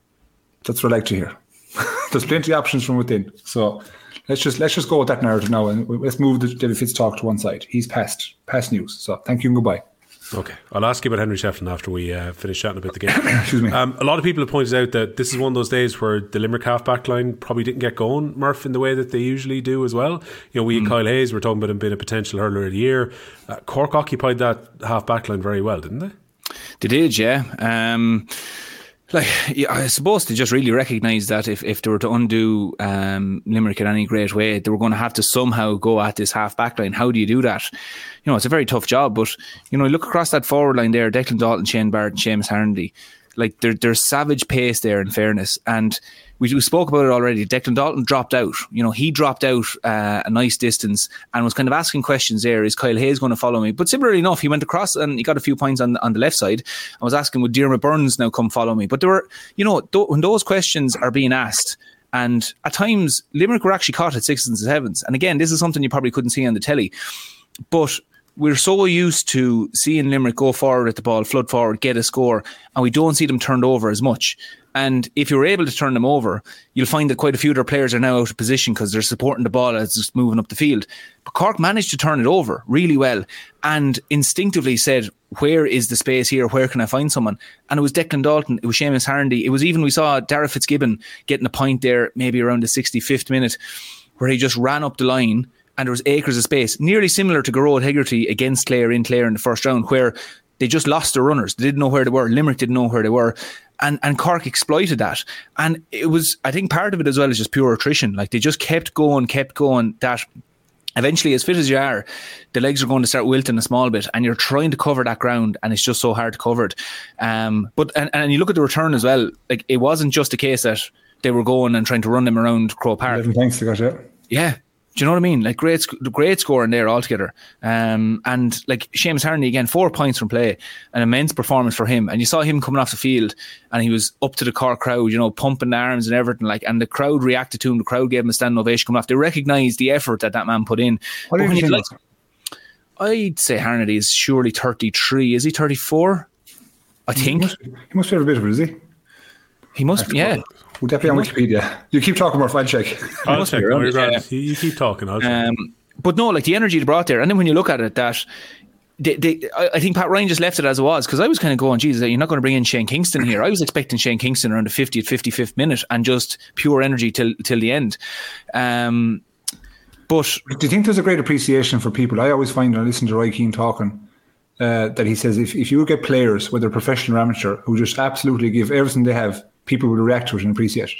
That's what I like to hear. There's plenty of options from within. So let's just go with that narrative now, and let's move the David Fitz talk to one side. He's past news. So thank you and goodbye. Okay, I'll ask you about Henry Shefflin after we finish chatting about the game. Excuse me. A lot of people have pointed out that this is one of those days where the Limerick half-back line probably didn't get going, Murph, in the way that they usually do as well. We had Kyle Hayes, we're talking about him being a potential hurler of the year. Cork occupied that half-back line very well, didn't they? They did, yeah. I suppose they just really recognised that if they were to undo Limerick in any great way, they were going to have to somehow go at this half-back line. How do you do that? It's a very tough job, but, you look across that forward line there, Declan Dalton, Shane Barrett and Seamus Harnedy. Like, there's savage pace there, in fairness. And we spoke about it already. Declan Dalton dropped out. He dropped out a nice distance and was kind of asking questions there. Is Kyle Hayes going to follow me? But similarly enough, he went across and he got a few points on the left side. I was asking, would Diarmaid Burns now come follow me? But there were, when those questions are being asked, and at times Limerick were actually caught at 6s and 7s. And again, this is something you probably couldn't see on the telly. But we're so used to seeing Limerick go forward at the ball, flood forward, get a score, and we don't see them turned over as much. And if you're able to turn them over, you'll find that quite a few of their players are now out of position because they're supporting the ball as it's moving up the field. But Cork managed to turn it over really well and instinctively said, where is the space here? Where can I find someone? And it was Declan Dalton, it was Seamus Harnedy. It was even, we saw Dara Fitzgibbon getting a point there, maybe around the 65th minute, where he just ran up the line and there was acres of space, nearly similar to Garrod Hegarty against Clare in the first round, where they just lost their runners. They didn't know where they were. Limerick didn't know where they were. And Cork exploited that. And it was, I think part of it as well is just pure attrition. Like, they just kept going, that eventually, as fit as you are, the legs are going to start wilting a small bit, and you're trying to cover that ground, and it's just so hard to cover it. But you look at the return as well, like, it wasn't just a case that they were going and trying to run them around Croke Park. 11 points they got, yeah. Yeah. Do you know what I mean? Like great scoring there altogether. And like Seamus Harnedy again, 4 points from play, an immense performance for him. And you saw him coming off the field, and he was up to the Cork crowd, pumping the arms and everything. Like, and the crowd reacted to him. The crowd gave him a standing ovation coming off. They recognised the effort that man put in. What do you think? I'd say Harnedy is surely 33. Is he 34? I think he must be a bit of it, is he? He must, yeah. We'll definitely on Wikipedia. You keep talking more, I'll check. I'll check. You keep talking. I'll check. But no, like the energy they brought there, and then when you look at it, that I think Pat Ryan just left it as it was, because I was kind of going, Jesus, you're not going to bring in Shane Kingston here. I was expecting Shane Kingston around the 50th, 55th minute, and just pure energy till the end. But do you think there's a great appreciation for people? I always find when I listen to Roy Keane talking that he says if you get players, whether professional or amateur, who just absolutely give everything they have, people will react to it and appreciate it.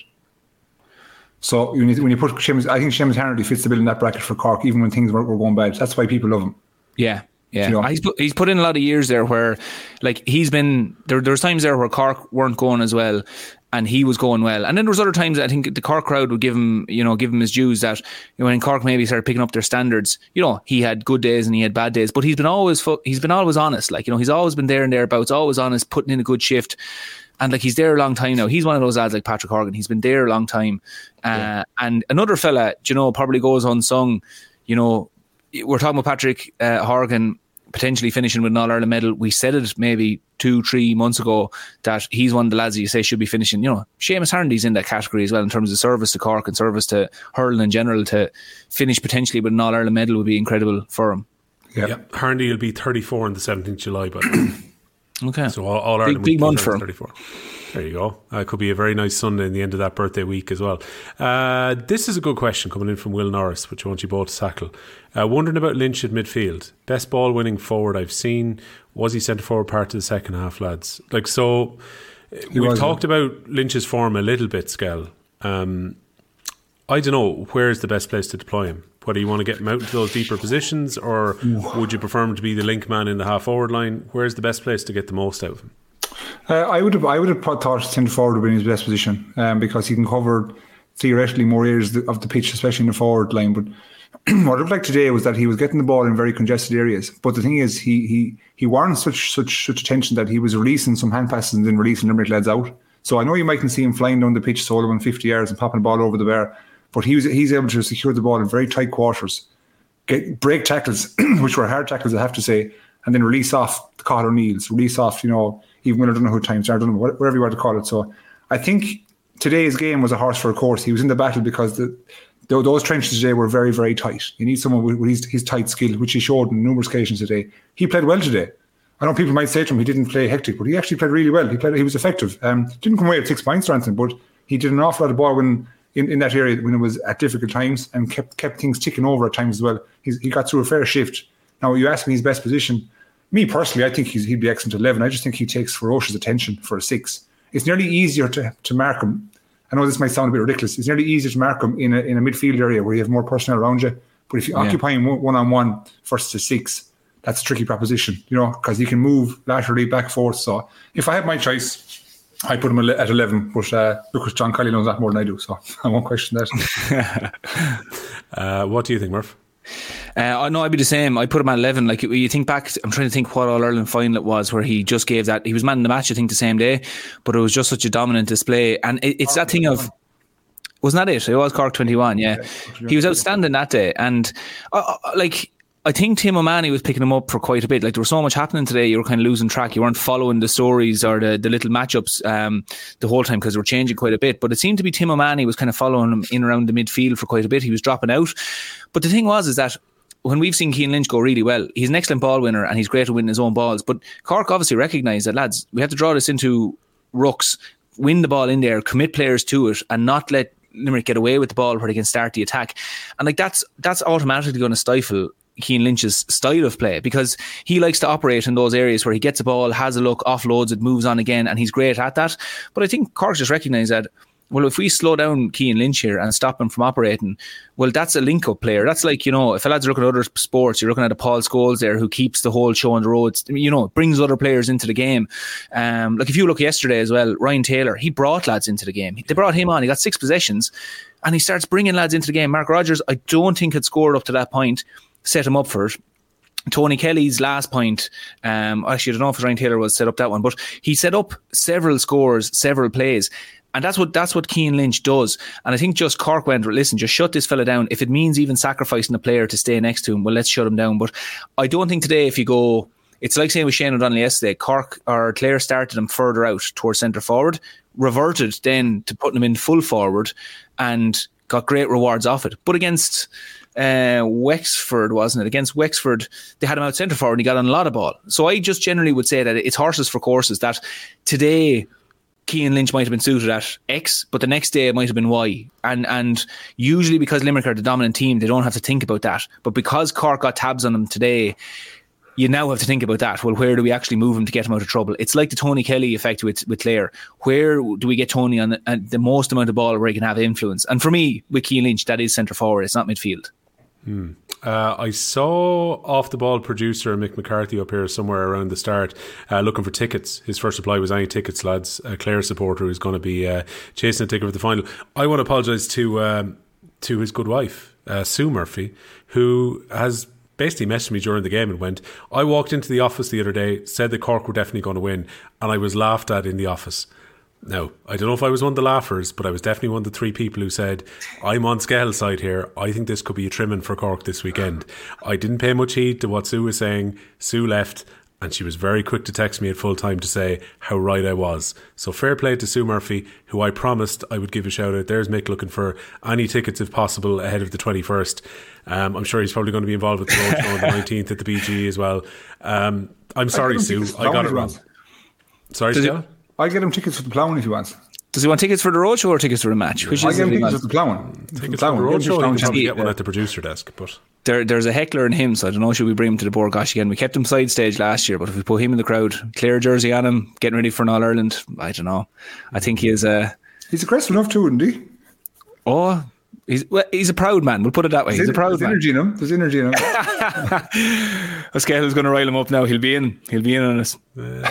So when you put Seamus, I think Seamus Harnedy fits the bill in that bracket for Cork, even when things were going bad. That's why people love him. Yeah. He's put in a lot of years there where, like, he's been there's times there where Cork weren't going as well, and he was going well. And then there was other times I think the Cork crowd would give him his dues, that when Cork maybe started picking up their standards, he had good days and he had bad days, but he's been always honest. Like, he's always been there and thereabouts, always honest, putting in a good shift. And like, he's there a long time now. He's one of those lads like Patrick Horgan. He's been there a long time. And another fella, probably goes unsung. We're talking about Patrick Horgan potentially finishing with an All-Ireland medal. We said it maybe 2-3 months ago that he's one of the lads that you say should be finishing. Seamus Harnedy's in that category as well in terms of service to Cork and service to hurling in general. To finish potentially with an All-Ireland medal would be incredible for him. Yeah. Harnedy will be 34 on the 17th of July, but okay. So all Ireland big month for him. 34. There you go. Could be a very nice Sunday in the end of that birthday week as well. This is a good question coming in from Will Norris, which I want you both to tackle. Wondering about Lynch at midfield. Best ball winning forward I've seen. Was he centre forward part of the second half, lads? We've talked about Lynch's form a little bit, Skell. I don't know, where's the best place to deploy him? Whether you want to get him out into those deeper positions, or would you prefer him to be the link man in the half forward line? Where's the best place to get the most out of him? I would have thought centre forward would be in his best position, because he can cover theoretically more areas of the pitch, especially in the forward line. But what it looked like today was that he was getting the ball in very congested areas. But the thing is, he warrants such attention that he was releasing some hand passes and then releasing Limerick lads out. So I know you mightn't see him flying down the pitch solo in 50 yards and popping the ball over the bar, but he's able to secure the ball in very tight quarters, break tackles, which were hard tackles, I have to say, and then release off the Cathal O'Neills, release off, even when I don't know who times are, I don't know, whatever you want to call it. So I think today's game was a horse for a course. He was in the battle because those trenches today were very, very tight. You need someone with his tight skill, which he showed on numerous occasions today. He played well today. I know people might say to him he didn't play hectic, but he actually played really well. He was effective. Didn't come away with 6 points or anything, but he did an awful lot of ball in that area when it was at difficult times, and kept things ticking over at times as well. He got through a fair shift. Now, you ask me his best position. Me personally, I think he'd be excellent at 11. I just think he takes ferocious attention for a 6. It's nearly easier to mark him. I know this might sound a bit ridiculous. It's nearly easier to mark him in a midfield area where you have more personnel around you. But if you occupy him one-on-one versus 6, that's a tricky proposition, because he can move laterally back forth. So if I had my choice, I put him at 11. But because John Kelly knows that more than I do, so I won't question that. What do you think, Murph? No, I'd be the same. I put him at 11. Like, you think back, I'm trying to think what All-Ireland final it was where he just gave that. He was man in the match, I think, the same day, but it was just such a dominant display. And it's that thing of, wasn't that it? It was Cork 21, yeah. He was outstanding that day. And I think Tim O'Mahony was picking him up for quite a bit. Like, there was so much happening today, you were kind of losing track. You weren't following the stories or the little matchups the whole time, because they were changing quite a bit. But it seemed to be Tim O'Mahony was kind of following him in around the midfield for quite a bit. He was dropping out. But the thing is that when we've seen Cian Lynch go really well, he's an excellent ball winner and he's great at winning his own balls. But Cork obviously recognised that, lads, we have to draw this into rucks, win the ball in there, commit players to it, and not let Limerick get away with the ball where they can start the attack. And like, that's automatically going to stifle Cian Lynch's style of play, because he likes to operate in those areas where he gets a ball, has a look, offloads it, moves on again, and he's great at that. But I think Cork just recognise that, well, if we slow down Cian Lynch here and stop him from operating, well, that's a link-up player. That's like, if a lad's looking at other sports, you're looking at a Paul Scholes there who keeps the whole show on the road, brings other players into the game. Like, if you look yesterday as well, Ryan Taylor, he brought lads into the game. They brought him on. He got 6 possessions. And he starts bringing lads into the game. Mark Rodgers, I don't think had scored up to that point, set him up for it. Tony Kelly's last point, actually I don't know if Ryan Taylor was set up that one, but he set up several scores, several plays. And that's what Cian Lynch does. And I think just Cork went, listen, just shut this fella down. If it means even sacrificing a player to stay next to him, well, let's shut him down. But I don't think today, if you go, it's like saying with Shane O'Donnell yesterday, Cork or Clare started him further out towards centre forward, reverted then to putting him in full forward and got great rewards off it. But against Wexford, wasn't it? Against Wexford, they had him out centre forward and he got on a lot of ball. So I just generally would say that it's horses for courses, that today Cian Lynch might have been suited at X, but the next day it might have been Y. And usually because Limerick are the dominant team, they don't have to think about that. But because Cork got tabs on them today, you now have to think about that. Well, where do we actually move him to get him out of trouble? It's like the Tony Kelly effect with Clare. Where do we get Tony on the most amount of ball where he can have influence? And for me, with Cian Lynch, that is centre forward. It's not midfield. I saw off the ball producer Mick McCarthy up here somewhere around the start looking for tickets. His first reply was, any tickets, lads. A Clare supporter who's going to be chasing a ticket for the final. I want to apologise to his good wife, Sue Murphy, who has basically messaged me during the game and went, I walked into the office the other day, said that Cork were definitely going to win, and I was laughed at in the office. Now, I don't know if I was one of the laughers, but I was definitely one of the three people who said, I'm on Skell's side here. I think this could be a trimming for Cork this weekend. I didn't pay much heed to what Sue was saying. Sue left, and she was very quick to text me at full time to say how right I was. So fair play to Sue Murphy, who I promised I would give a shout out. There's Mick looking for any tickets if possible ahead of the 21st. I'm sure he's probably going to be involved with the roadshow on the 19th at the BG as well. I'm sorry, Sue. I got it wrong. Sorry, Skell? I'll get him tickets for the Ploughing if he wants. Does he want tickets for the roadshow or tickets for the match? I'll get him tickets for the Ploughing. Tickets for the roadshow, you can probably get one at the producer desk. But there's a heckler in him, so I don't know, should we bring him to the Bord Gáis again? We kept him side stage last year, but if we put him in the crowd, Clare jersey on him, getting ready for an All-Ireland, I don't know. I think he is he's aggressive enough too, isn't he? Oh, he's a proud man, we'll put it that way. He's a proud man. There's energy in him. Scale's going to rile him up now. He'll be in on us.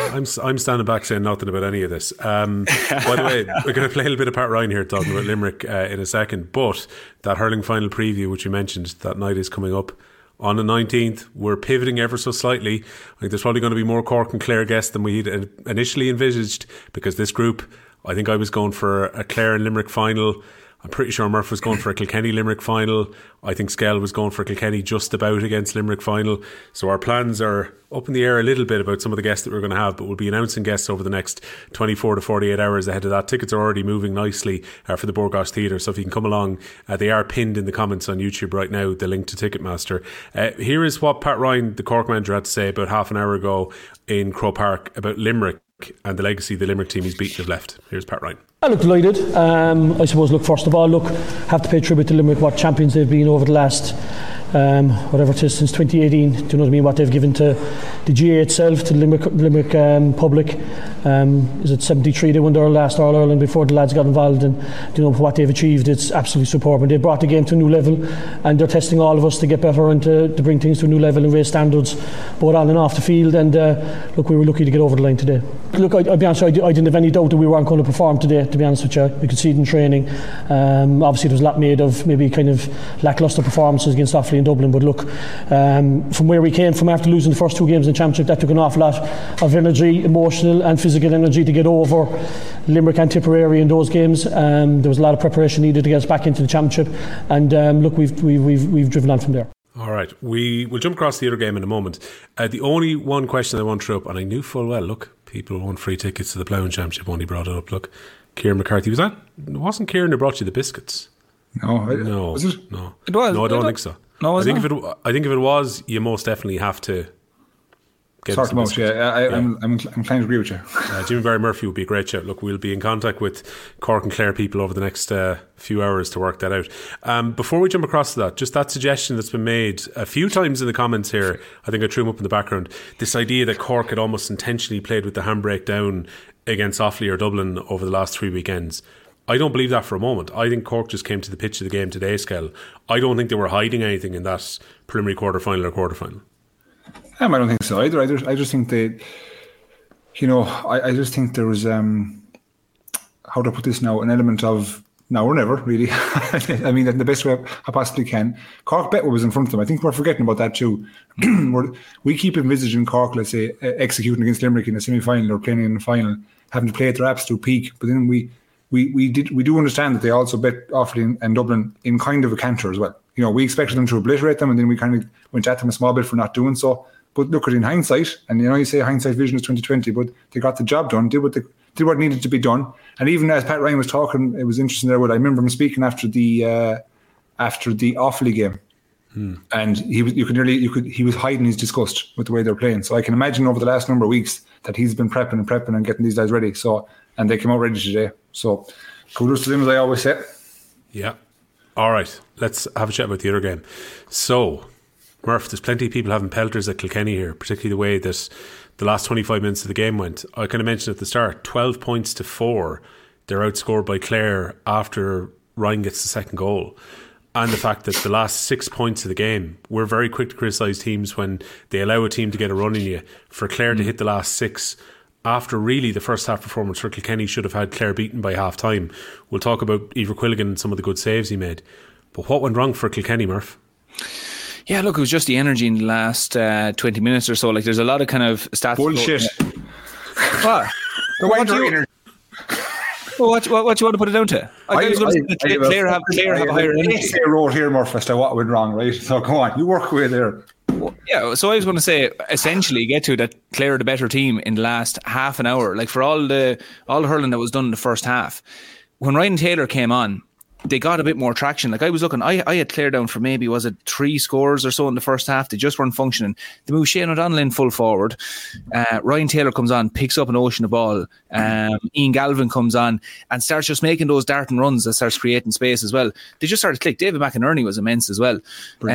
I'm standing back saying nothing about any of this. By the way, we're going to play a little bit of Pat Ryan here talking about Limerick in a second, but that hurling final preview which you mentioned, that night is coming up on the 19th. We're pivoting ever so slightly. I think there's probably going to be more Cork and Clare guests than we had initially envisaged, because this group, I think I was going for a Clare and Limerick final. I'm pretty sure Murph was going for a Kilkenny-Limerick final. I think Skell was going for Kilkenny just about against Limerick final. So our plans are up in the air a little bit about some of the guests that we're going to have, but we'll be announcing guests over the next 24 to 48 hours ahead of that. Tickets are already moving nicely for the Bord Gáis Theatre, so if you can come along, they are pinned in the comments on YouTube right now, the link to Ticketmaster. Here is what Pat Ryan, the Cork manager, had to say about half an hour ago in Croke Park about Limerick and the legacy the Limerick team he's beaten have left. Here's Pat Ryan. I look delighted. I suppose, first of all, have to pay tribute to Limerick, what champions they've been over the last, whatever it is, since 2018. Do you know what I mean? What they've given to the GA itself, to the Limerick public. Is it 73 they won their last All-Ireland before the lads got involved, and you know what they've achieved, it's absolutely superb, and they brought the game to a new level, and they're testing all of us to get better and to bring things to a new level and raise standards both on and off the field. And we were lucky to get over the line today. I'll be honest, I didn't have any doubt that we weren't going to perform today, to be honest with you. We could see it in training. Obviously there was a lot made of maybe kind of lacklustre performances against Offaly and Dublin, but from where we came from after losing the first two games in the Championship, that took an awful lot of energy, emotional and physical energy, to get over Limerick and Tipperary in those games. There was a lot of preparation needed to get us back into the Championship, and we've driven on from there. All right, we will jump across the other game in a moment. The only one question I want to throw up, and I knew full well, people want free tickets to the Ploughing Championship when he brought it up. Kieran McCarthy, it wasn't Kieran who brought you the biscuits? No. Was it? No. It was. No, I don't think so. No, I think if it was, you most definitely have to sort them out. Yeah, I'm inclined to agree with you. Jimmy Barry Murphy would be a great shout. Look, we'll be in contact with Cork and Clare people over the next few hours to work that out. Before we jump across to that, just that suggestion that's been made a few times in the comments here, I think I threw them up in the background, this idea that Cork had almost intentionally played with the handbrake down against Offaly or Dublin over the last 3 weekends. I don't believe that for a moment. I think Cork just came to the pitch of the game today, Skell. I don't think they were hiding anything in that preliminary quarter-final or quarter-final. I don't think so either. I just think they, I just think there was, how to put this now, an element of Now or never, really. I mean, in the best way I possibly can. Cork Betway was in front of them. I think we're forgetting about that too. We keep envisaging Cork, let's say, executing against Limerick in a semi-final or playing in the final, having to play at their absolute peak. But then we do understand that they also bet Offaly and Dublin in kind of a canter as well. You know, we expected them to obliterate them, and then we kind of went at them a small bit for not doing so. But look at it in hindsight, and you say hindsight vision is 2020, but they got the job done, did what needed to be done. And even as Pat Ryan was talking, it was interesting there. I remember him speaking after the Offaly game, and he was hiding his disgust with the way they're playing. So I can imagine over the last number of weeks that he's been prepping and getting these guys ready. So, and they came out ready today. So kudos to them, as I always say. Yeah. All right, let's have a chat about the other game. So, Murph, there's plenty of people having pelters at Kilkenny here, particularly the way that the last 25 minutes of the game went. I kind of mentioned at the start, 12 points to 4. They're outscored by Clare after Ryan gets the second goal. And the fact that the last 6 points of the game, we're very quick to criticise teams when they allow a team to get a run in you. For Clare to hit the last 6, after really the first half performance for Kilkenny should have had Clare beaten by half time. We'll talk about Eibhear Quilligan and some of the good saves he made. But what went wrong for Kilkenny, Murph? Yeah, look, it was just the energy in the last 20 minutes or so. Like, there's a lot of kind of stats. Bullshit. What? What do you want to put it down to? Clare have a higher energy. I wrote here, Murph, as to what went wrong, right? So come on, you work away there. Yeah, so I was going to say, essentially, get to that Clare are the better team in the last half an hour. Like, for all the hurling that was done in the first half, when Ryan Taylor came on, they got a bit more traction. Like, I was looking, I had Clare down for maybe, was it 3 scores or so in the first half? They just weren't functioning. They moved Shane O'Donnell in full forward. Ryan Taylor comes on, picks up an ocean of ball. Ian Galvin comes on and starts just making those darting runs that starts creating space as well. They just started to click. David McInerney was immense as well.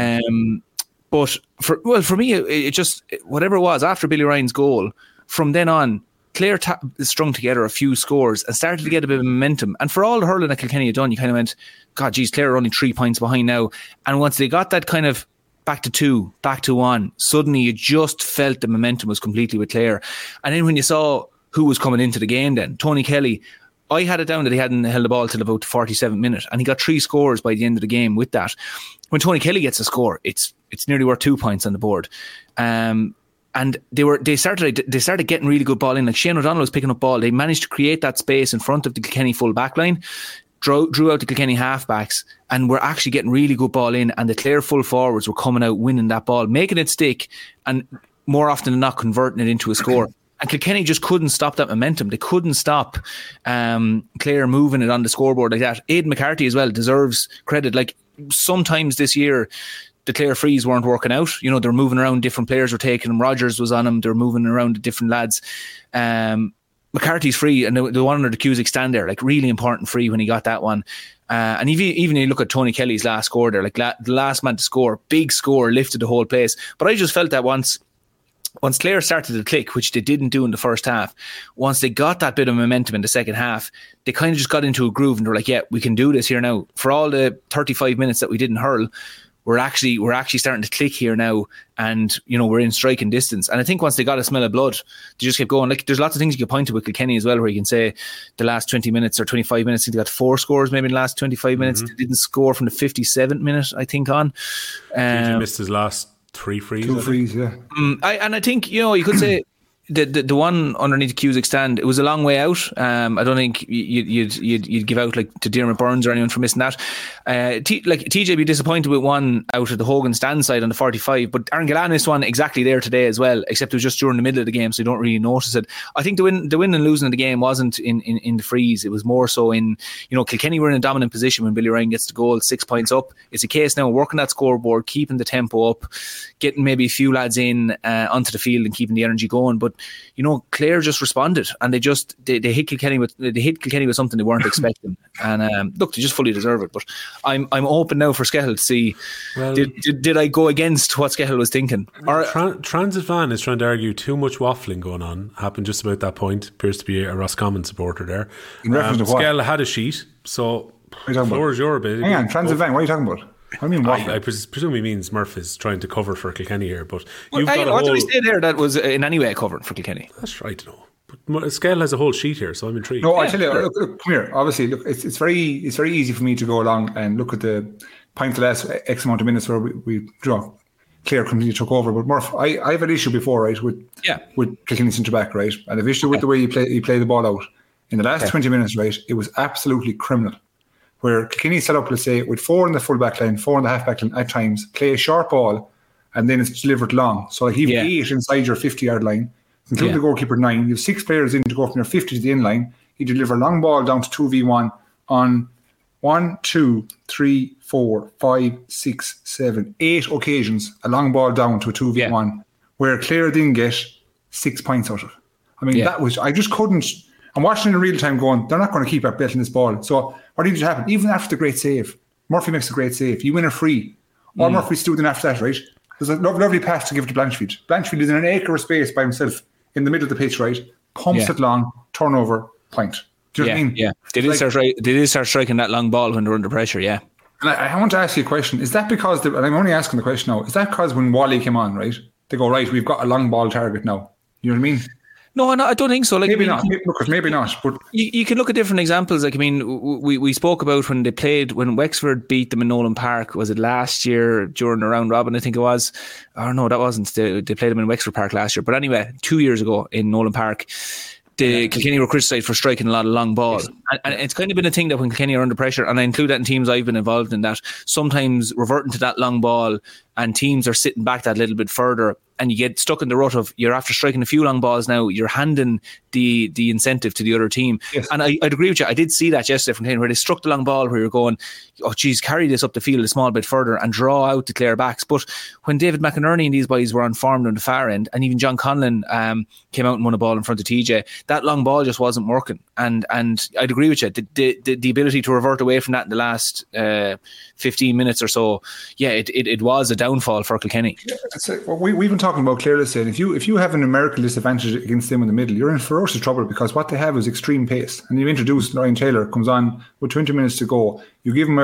But for me, it just, whatever it was, after Billy Ryan's goal, from then on, Clare strung together a few scores and started to get a bit of momentum. And for all the hurling that Kilkenny had done, you kind of went, God, geez, Clare are only 3 points behind now. And once they got that kind of back to 2, back to 1, suddenly you just felt the momentum was completely with Clare. And then when you saw who was coming into the game then, Tony Kelly, I had it down that he hadn't held the ball till about the 47th minute, and he got 3 scores by the end of the game with that. When Tony Kelly gets a score, it's nearly worth 2 points on the board. And they started getting really good ball in. Like, Shane O'Donnell was picking up ball. They managed to create that space in front of the Kilkenny full back line, drew out the Kilkenny halfbacks, and were actually getting really good ball in. And the Clare full forwards were coming out, winning that ball, making it stick, and more often than not converting it into a score. And Kilkenny just couldn't stop that momentum. They couldn't stop Clare moving it on the scoreboard like that. Aidan McCarthy as well deserves credit. Like, sometimes this year, the Clare frees weren't working out. You know, they're moving around, different players were taking them. Rogers was on him. They're moving around the different lads. McCarthy's free, and the one under the Cusick stand there, like, really important free when he got that one. And even you look at Tony Kelly's last score there, like, the last man to score, big score, lifted the whole place. But I just felt that once Clare started to click, which they didn't do in the first half, once they got that bit of momentum in the second half, they kind of just got into a groove and they're like, yeah, we can do this here now. For all the 35 minutes that we didn't hurl, we're actually starting to click here now, and you know, we're in striking distance. And I think once they got a smell of blood, they just kept going. Like, there's lots of things you can point to with Kilkenny as well, where you can say the last 20 minutes or 25 minutes, I think they got 4 scores maybe in the last 25 minutes. They didn't score from the 57th minute, I think, on. He missed his last 3 frees. 2 frees, yeah. I think, you know, you could say the one underneath the Cusick stand, it was a long way out. I don't think you'd give out, like, to Diarmaid Burns or anyone for missing that. TJ be disappointed with one out of the Hogan stand side on the 45, but Aaron Gillane missed one exactly there today as well, except it was just during the middle of the game, so you don't really notice it. I think the win and losing of the game wasn't in the frees. It was more so in, you know, Kilkenny were in a dominant position when Billy Ryan gets the goal, 6 points up. It's a case now of working that scoreboard, keeping the tempo up, getting maybe a few lads in onto the field and keeping the energy going. But, you know, Clare just responded, and they hit Kilkenny with something they weren't expecting. And look, they just fully deserve it. But I'm open now for Skehill to see, well, did I go against what Skehill was thinking? Transit Van is trying to argue too much waffling going on. Happened just about that point. Appears to be a Roscommon supporter there. In reference to what? Skehill had a sheet, so the floor is your bit. Hang on, Transit Van, what are you talking about? I mean, I presume he means Murph is trying to cover for Kilkenny here, but what did we say there that was in any way covering for Kilkenny? That's right, no. Skell has a whole sheet here, so I'm intrigued. No, I tell you, look, come here. Obviously, look, it's very easy for me to go along and look at the point the last X amount of minutes where we draw. Clare completely took over, but Murph, I've had issue before, right, with Kilkenny centre back, right, and I've issue with the way you play the ball out in the last 20 minutes, right. It was absolutely criminal. Where Kilkenny set up, let's say, with 4 in the full back line, 4 in the half back line at times, play a short ball, and then it's delivered long. So like even 8 inside your 50-yard line, including the goalkeeper 9. You have 6 players in to go from your 50 to the in line. You deliver a long ball down to 2v1 on 1, 2, 3, 4, 5, 6, 7, 8 occasions. A long ball down to a 2v1, where Clare didn't get 6 points out of it. I mean, that was, I just couldn't. I'm watching in real time going, they're not going to keep betting this ball. So what needs to happen? Even after the great save, Murphy makes a great save. You win a free. All Murphy's doing after that, right? There's a lovely pass to give to Blanchfield. Blanchfield is in an acre of space by himself in the middle of the pitch, right? Pumps it long, turnover, point. Do you know what I mean? Yeah. They did start striking that long ball when they're under pressure, And I want to ask you a question. Is that because, and I'm only asking the question now, is that because when Wally came on, right, they go, right, we've got a long ball target now. You know what I mean? No, I don't think so. Like, maybe not. Maybe not. But you can look at different examples. Like, I mean, we spoke about when they played, when Wexford beat them in Nolan Park. Was it last year during the round robin? I think it was. Or no, that wasn't. They played them in Wexford Park last year. But anyway, 2 years ago in Nolan Park, the Kilkenny were criticised for striking a lot of long ball. Yes. And it's kind of been a thing that when Kilkenny are under pressure, and I include that in teams I've been involved in, that sometimes reverting to that long ball and teams are sitting back that little bit further, and you get stuck in the rut of you're after striking a few long balls now, you're handing the incentive to the other team. Yes. And I'd agree with you. I did see that yesterday from Kilkenny where they struck the long ball where you're going, oh geez, carry this up the field a small bit further and draw out the Clare backs. But when David McInerney and these boys were on form on the far end, and even John Conlon came out and won a ball in front of TJ, that long ball just wasn't working. And I'd agree with you. The ability to revert away from that in the last 15 minutes or so, it was a downfall for Kilkenny. Yeah, well, we've been talking about Clare, saying if you have a numerical disadvantage against them in the middle, you're in ferocious trouble, because what they have is extreme pace. And you introduce Ryan Taylor, comes on with 20 minutes to go. You give him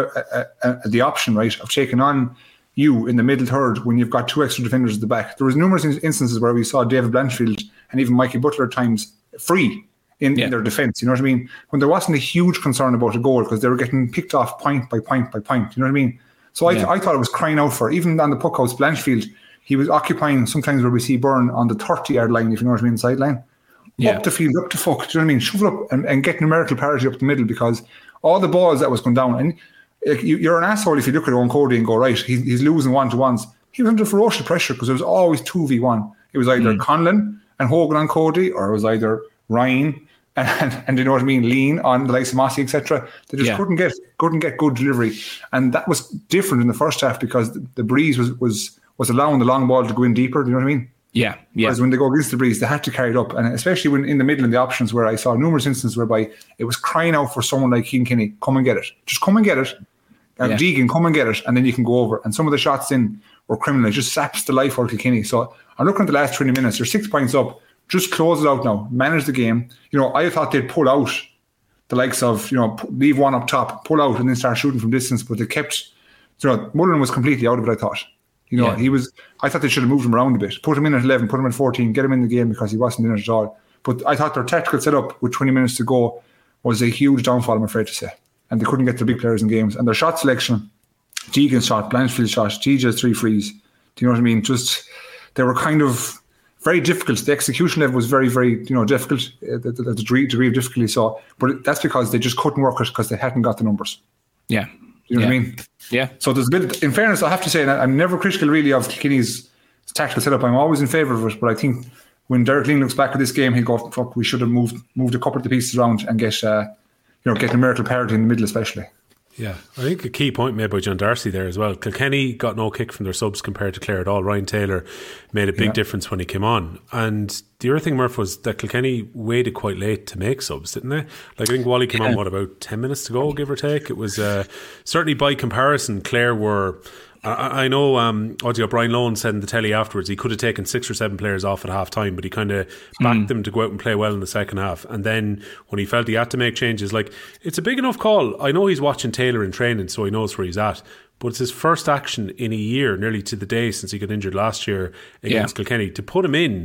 the option, right, of taking on you in the middle third when you've got 2 extra defenders at the back. There was numerous instances where we saw David Blanchfield and even Mikey Butler at times free in their defence. You know what I mean? When there wasn't a huge concern about a goal because they were getting picked off point by point by point. You know what I mean? So I thought it was crying out for, even on the puck house, Blanchfield, he was occupying sometimes where we see Byrne on the 30-yard line, if you know what I mean, sideline. Up the field, up the fuck, do you know what I mean? Shove it up and get numerical parity up the middle, because all the balls that was going down, and you're an asshole if you look at Owen Cody and go, right, he's losing 1-to-1s. He was under ferocious pressure because there was always 2v1. It was either Conlon and Hogan on Cody, or it was either Ryan and you know what I mean, lean on the likes of Mossy, etc. They just couldn't get good delivery, and that was different in the first half because the breeze was allowing the long ball to go in deeper. Do you know what I mean? Yeah. Whereas when they go against the breeze, they had to carry it up, and especially when in the middle of the options, where I saw numerous instances whereby it was crying out for someone like Keane Kinney, come and get it, just come and get it. Deegan, come and get it, and then you can go over. And some of the shots in were criminal. It just saps the life out of Kinney. So I'm looking at the last 20 minutes. You're 6 points up. Just close it out now. Manage the game. You know, I thought they'd pull out the likes of, you know, leave one up top, pull out, and then start shooting from distance. But they kept, you know, Mullen was completely out of it, I thought. You know, I thought they should have moved him around a bit. Put him in at 11, put him at 14, get him in the game because he wasn't in it at all. But I thought their tactical setup with 20 minutes to go was a huge downfall, I'm afraid to say. And they couldn't get the big players in games. And their shot selection, Deegan's shot, Blanchfield's shot, TJ's 3 frees. Do you know what I mean? Just, they were kind of very difficult. The execution level was very, very, you know, difficult, the degree of difficulty. So, but that's because they just couldn't work it because they hadn't got the numbers. Yeah. You know what I mean? Yeah. So there's a bit, in fairness, I have to say, and I'm never critical really of Kilkenny's tactical setup. I'm always in favour of it, but I think when Derek Lean looks back at this game, he'll go, fuck, we should have moved a couple of the pieces around and get numerical parity in the middle especially. Yeah, I think a key point made by John Darcy there as well. Kilkenny got no kick from their subs compared to Clare at all. Ryan Taylor made a big difference when he came on. And the other thing, Murph, was that Kilkenny waited quite late to make subs, didn't they? Like, I think Wally came on, about 10 minutes to go, give or take? It was certainly by comparison, Clare were... I know Brian Lohan said in the telly afterwards he could have taken 6 or 7 players off at half time, but he kind of backed them to go out and play well in the second half. And then when he felt he had to make changes, like, it's a big enough call. I know he's watching Taylor in training, so he knows where he's at, but it's his first action in a year, nearly to the day since he got injured last year against Kilkenny. To put him in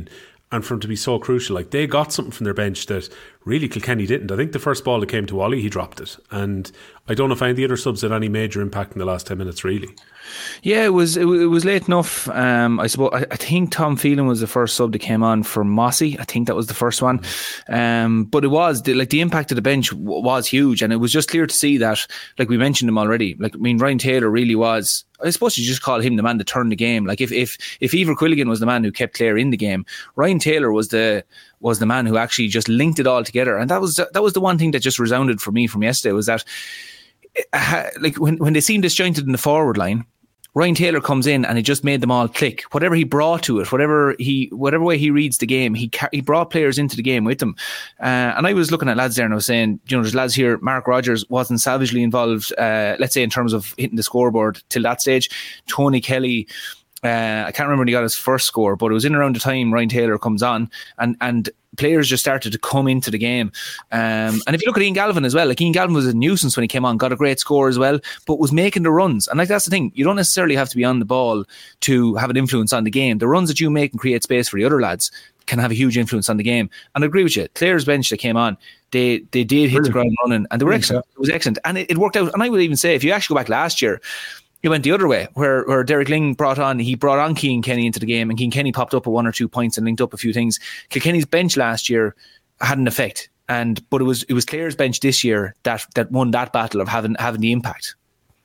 and for him to be so crucial. Like, they got something from their bench that really Kilkenny didn't. I think the first ball that came to Wally, he dropped it. And I don't know if any of the other subs had any major impact in the last 10 minutes, really. Yeah, it was late enough. I suppose I think Tom Phelan was the first sub that came on for Mossy. I think that was the first one. But it was the impact of the bench was huge, and it was just clear to see that, like we mentioned him already. Like, I mean, Ryan Taylor really was. I suppose you just call him the man that turned the game. Like, if Eibhear Quilligan was the man who kept Clare in the game, Ryan Taylor was the man who actually just linked it all together. And that was the one thing that just resounded for me from yesterday, was that, like, when they seemed disjointed in the forward line, Ryan Taylor comes in and it just made them all click. Whatever he brought to it, whatever way he reads the game, he brought players into the game with him. And I was looking at lads there and I was saying, there's lads here. Mark Rogers wasn't savagely involved, let's say in terms of hitting the scoreboard till that stage. Tony Kelly, I can't remember when he got his first score, but it was in around the time Ryan Taylor comes on, and players just started to come into the game. And if you look at Ian Galvin as well, like, Ian Galvin was a nuisance when he came on, got a great score as well, but was making the runs. And like, that's the thing, you don't necessarily have to be on the ball to have an influence on the game. The runs that you make and create space for the other lads can have a huge influence on the game. And I agree with you, Clare's bench that came on, they did hit the ground running, and they were excellent. It was excellent, and it worked out. And I would even say, if you actually go back last year, it went the other way, where Derek Ling brought on Cian Kenny into the game, and Cian Kenny popped up at 1 or 2 points and linked up a few things. Kilkenny's bench last year had an effect, but it was Clare's bench this year that won that battle of having the impact.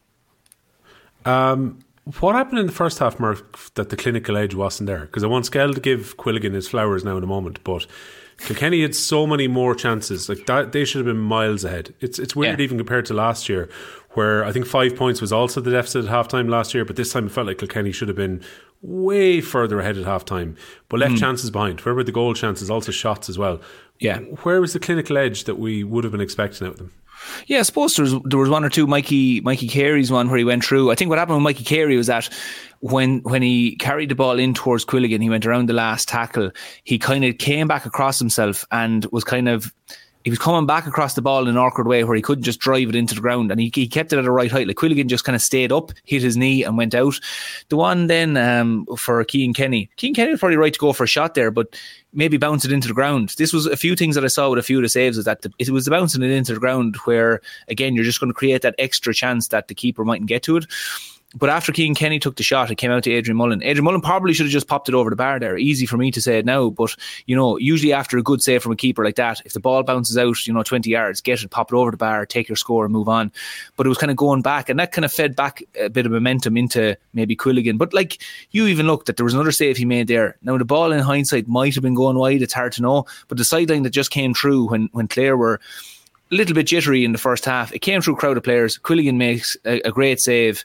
What happened in the first half, Mark, that the clinical edge wasn't there? Because I want Skell to give Quilligan his flowers now in a moment, but Kilkenny had so many more chances. Like, that, they should have been miles ahead. It's weird, even compared to last year, where I think 5 points was also the deficit at halftime last year, but this time it felt like Kilkenny should have been way further ahead at halftime, but left chances behind. Where were the goal chances? Also shots as well. Yeah. Where was the clinical edge that we would have been expecting out of them? Yeah, I suppose there was one or two. Mikey Carey's one where he went through. I think what happened with Mikey Carey was that when he carried the ball in towards Quilligan, he went around the last tackle. He kind of came back across himself and was he was coming back across the ball in an awkward way where he couldn't just drive it into the ground, and he kept it at a right height. Like, Quilligan just kind of stayed up, hit his knee and went out. The one then for Cian Kenny was probably right to go for a shot there, but maybe bounce it into the ground. This was a few things that I saw with a few of the saves, is that it was the bouncing it into the ground where, again, you're just going to create that extra chance that the keeper mightn't get to it. But after Cian Kenny took the shot, it came out to Adrian Mullen. Adrian Mullen probably should have just popped it over the bar there. Easy for me to say it now, but usually after a good save from a keeper like that, if the ball bounces out 20 yards, get it, pop it over the bar, take your score and move on. But it was kind of going back, and that kind of fed back a bit of momentum into maybe Quilligan. But like, you even looked at, there was another save he made there. Now, the ball in hindsight might have been going wide, it's hard to know, but the sideline that just came through when Clare were a little bit jittery in the first half, it came through a crowd of players. Quilligan makes a great save,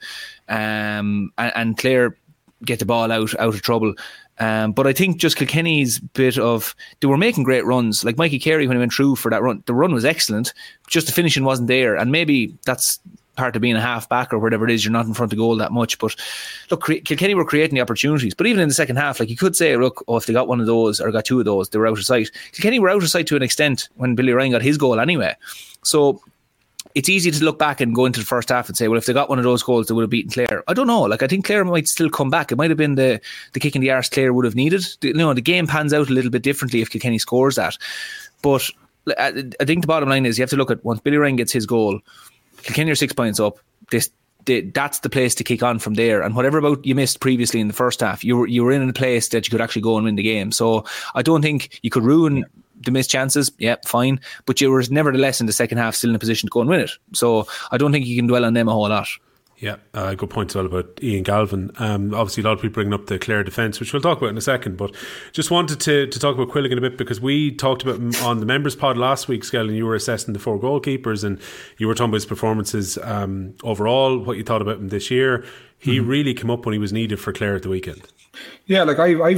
and Clare get the ball out of trouble. But I think just Kilkenny's bit of, they were making great runs. Like Mikey Carey, when he went through for that run, the run was excellent, just the finishing wasn't there. And maybe that's part of being a half back or whatever it is, you're not in front of goal that much. But look, Kilkenny were creating the opportunities. But even in the second half, like, you could say, look, if they got one of those or got two of those, they were out of sight. Kilkenny were out of sight to an extent when Billy Ryan got his goal anyway. So it's easy to look back and go into the first half and say, well, if they got one of those goals, they would have beaten Clare. I don't know. Like, I think Clare might still come back. It might have been the kick in the arse Clare would have needed. The game pans out a little bit differently if Kilkenny scores that. But I think the bottom line is, you have to look at, once Billy Ryan gets his goal, Kilkenny are 6 points up. That's the place to kick on from there. And whatever about you missed previously in the first half, you were in a place that you could actually go and win the game. So I don't think you could ruin the missed chances. Yeah, fine. But you were nevertheless in the second half still in a position to go and win it. So I don't think you can dwell on them a whole lot. Yeah, good point as well about Ian Galvin. Obviously, a lot of people bringing up the Clare defence, which we'll talk about in a second. But just wanted to talk about Quilligan a bit, because we talked about him on the members pod last week, Skell, and you were assessing the 4 goalkeepers, and you were talking about his performances overall, what you thought about him this year. He really came up when he was needed for Clare at the weekend. Yeah, like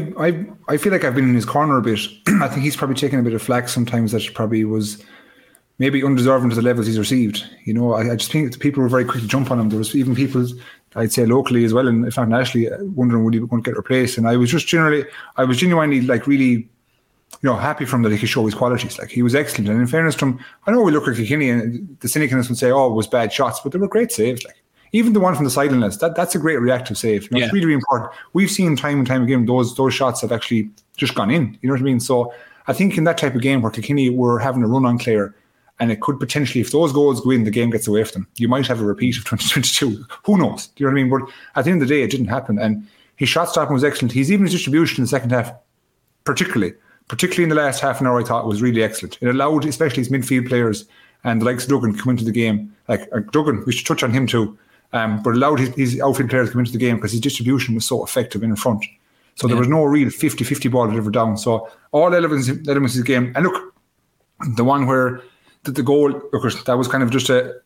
I feel like I've been in his corner a bit. I think he's probably taken a bit of flack sometimes that probably was maybe undeserving to the levels he's received. I just think people were very quick to jump on him. There was even people, I'd say locally as well, and if not nationally, wondering would he going to get replaced. And I was genuinely like really, happy for him that he could show his qualities. Like, he was excellent. And in fairness to him, I know we look at Kilkenny and the cynicalness would say, oh, it was bad shots, but they were great saves. Like, Even the one from the sideline, that's a great reactive save. It's really, really important. We've seen time and time again those shots have actually just gone in. You know what I mean? So I think in that type of game where Kilkenny were having a run on Clare, and it could potentially, if those goals go in, the game gets away from them. You might have a repeat of 2022. Who knows? Do you know what I mean? But at the end of the day, it didn't happen. And his shot stopping was excellent. His distribution in the second half, particularly in the last half an hour, I thought was really excellent. It allowed, especially his midfield players and the likes of Duggan, come into the game. Like Duggan, we should touch on him too. But allowed his outfield players to come into the game because his distribution was so effective in front. So there was no real 50-50 ball delivered down. So all elements of the game. And look, the one where the goal, of course, that was kind of just a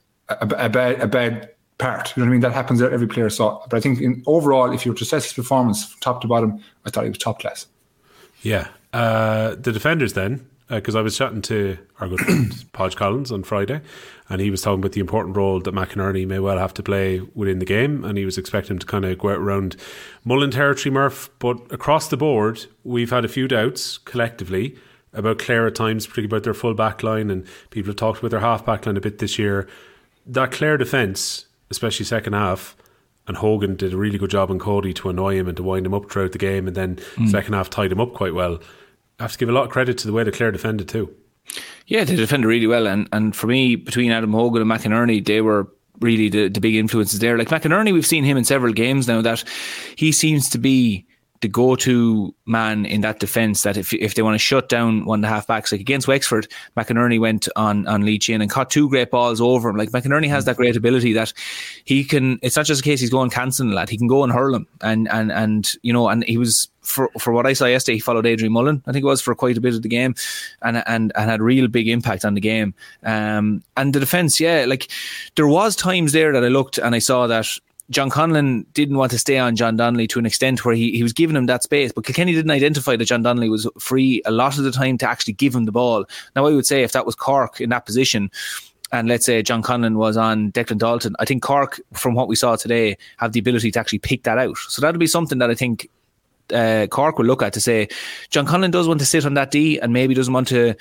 bad part. You know what I mean? That happens there, every player saw. But I think overall, if you were to assess his performance from top to bottom, I thought he was top class. Yeah. The defenders then, because I was chatting to our good friend Podge Collins on Friday, and he was talking about the important role that McInerney may well have to play within the game, and he was expecting him to kind of go out around Mullen territory, Murph. But across the board, we've had a few doubts collectively about Clare at times, particularly about their full back line, and people have talked about their half back line a bit this year. That Clare defence, especially second half, and Hogan did a really good job on Cody to annoy him and to wind him up throughout the game, and then second half tied him up quite well. I have to give a lot of credit to the way that Clare defended too. Yeah, they defended really well, and for me, between Adam Hogan and McInerney, they were really the big influences there. Like McInerney, we've seen him in several games now that he seems to be the go-to man in that defence, that if they want to shut down one of the half-backs, like against Wexford, McInerney went on Lee Chin and caught 2 great balls over him. Like McInerney has that great ability that he can, it's not just a case he's going cancelling a lad, he can go and hurl him. And you know, and he was, for what I saw yesterday, he followed Adrian Mullen, I think it was, for quite a bit of the game, and had a real big impact on the game. And the defence, like there was times there that I looked and I saw that John Conlon didn't want to stay on John Donnelly to an extent where he was giving him that space, but Kilkenny didn't identify that John Donnelly was free a lot of the time to actually give him the ball. Now I would say if that was Cork in that position, and let's say John Conlon was on Declan Dalton, I think Cork, from what we saw today, have the ability to actually pick that out. So that'll be something that I think Cork will look at, to say John Conlon does want to sit on that D and maybe doesn't want to.